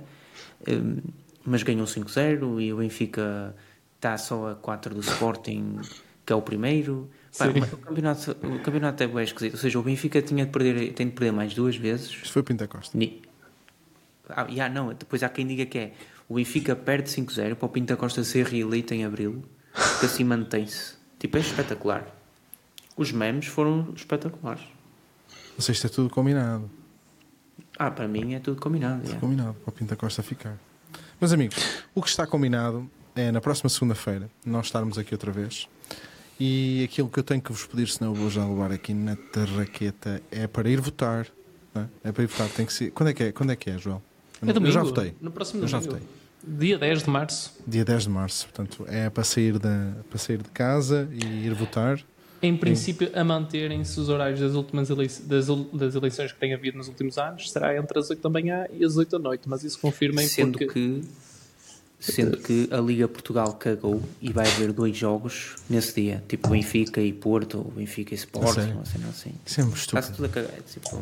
Speaker 2: mas ganhou cinco a zero e o Benfica está só a quatro do Sporting, que é o primeiro. Pá, o, campeonato, o campeonato é bem esquisito. Ou seja, o Benfica tinha de perder, tem de perder mais duas vezes.
Speaker 1: Isto foi o Pinta Costa.
Speaker 2: Ni... Ah, yeah, não, depois há quem diga que é o Benfica perde cinco a zero para o Pinta Costa ser reeleito em abril, que assim mantém-se. Tipo, é espetacular. Os memes foram espetaculares.
Speaker 1: Ou seja, isto é tudo combinado.
Speaker 2: Ah, para mim é tudo combinado.
Speaker 1: Tudo
Speaker 2: yeah.
Speaker 1: combinado, para o Pinta Costa ficar. Meus amigos, o que está combinado é na próxima segunda-feira nós estarmos aqui outra vez. E aquilo que eu tenho que vos pedir, senão eu vou já levar aqui na tarraqueta, é para ir votar. Não é? É para ir votar. Tem que ser... Quando é que é, Quando é, que é João? Eu,
Speaker 3: é domingo,
Speaker 1: eu já votei.
Speaker 3: No próximo
Speaker 1: eu já
Speaker 3: domingo.
Speaker 1: votei.
Speaker 3: Dia dez de março.
Speaker 1: Dia dez de março. Portanto, é para sair, da, para sair de casa e ir votar.
Speaker 3: Em princípio, em... a manterem-se os horários das últimas eleições, das, das eleições que têm havido nos últimos anos, será entre as oito da manhã e as oito da noite. Mas isso confirmem
Speaker 2: Sendo
Speaker 3: porque...
Speaker 2: que... Sendo que a Liga Portugal cagou e vai haver dois jogos nesse dia, tipo Benfica e Porto, ou Benfica e Sport, não sei, não sei.
Speaker 1: Isso é muito estúpido.
Speaker 2: Está-se tudo a cagar, tipo...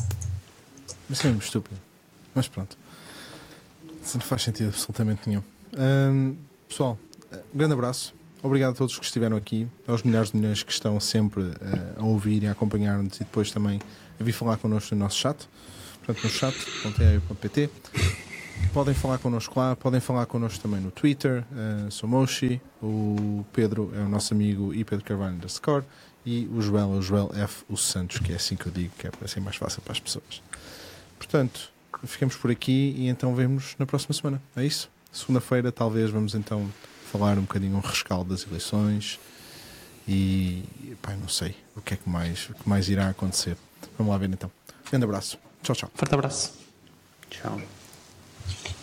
Speaker 1: Isso é muito estúpido. Mas pronto. Isso não faz sentido absolutamente nenhum. Hum, pessoal, um grande abraço. Obrigado a todos que estiveram aqui, aos milhares de milhões que estão sempre uh, a ouvir e a acompanhar-nos e depois também a vir falar connosco no nosso chat. portanto no chat ponto a i u ponto p t. Podem falar connosco lá, podem falar connosco também no Twitter. Uh, sou Moshi, o Pedro é o nosso amigo e Pedro Carvalho underscore, e o Joel é o Joel F. O Santos, que é assim que eu digo, que é para ser mais fácil para as pessoas. Portanto, ficamos por aqui e então vemos na próxima semana. É isso? Segunda-feira talvez vamos então falar um bocadinho um rescaldo das eleições e pá, não sei o que é que mais, o que mais irá acontecer. Vamos lá ver então. Grande abraço. Tchau, tchau.
Speaker 3: Forte abraço.
Speaker 2: Tchau.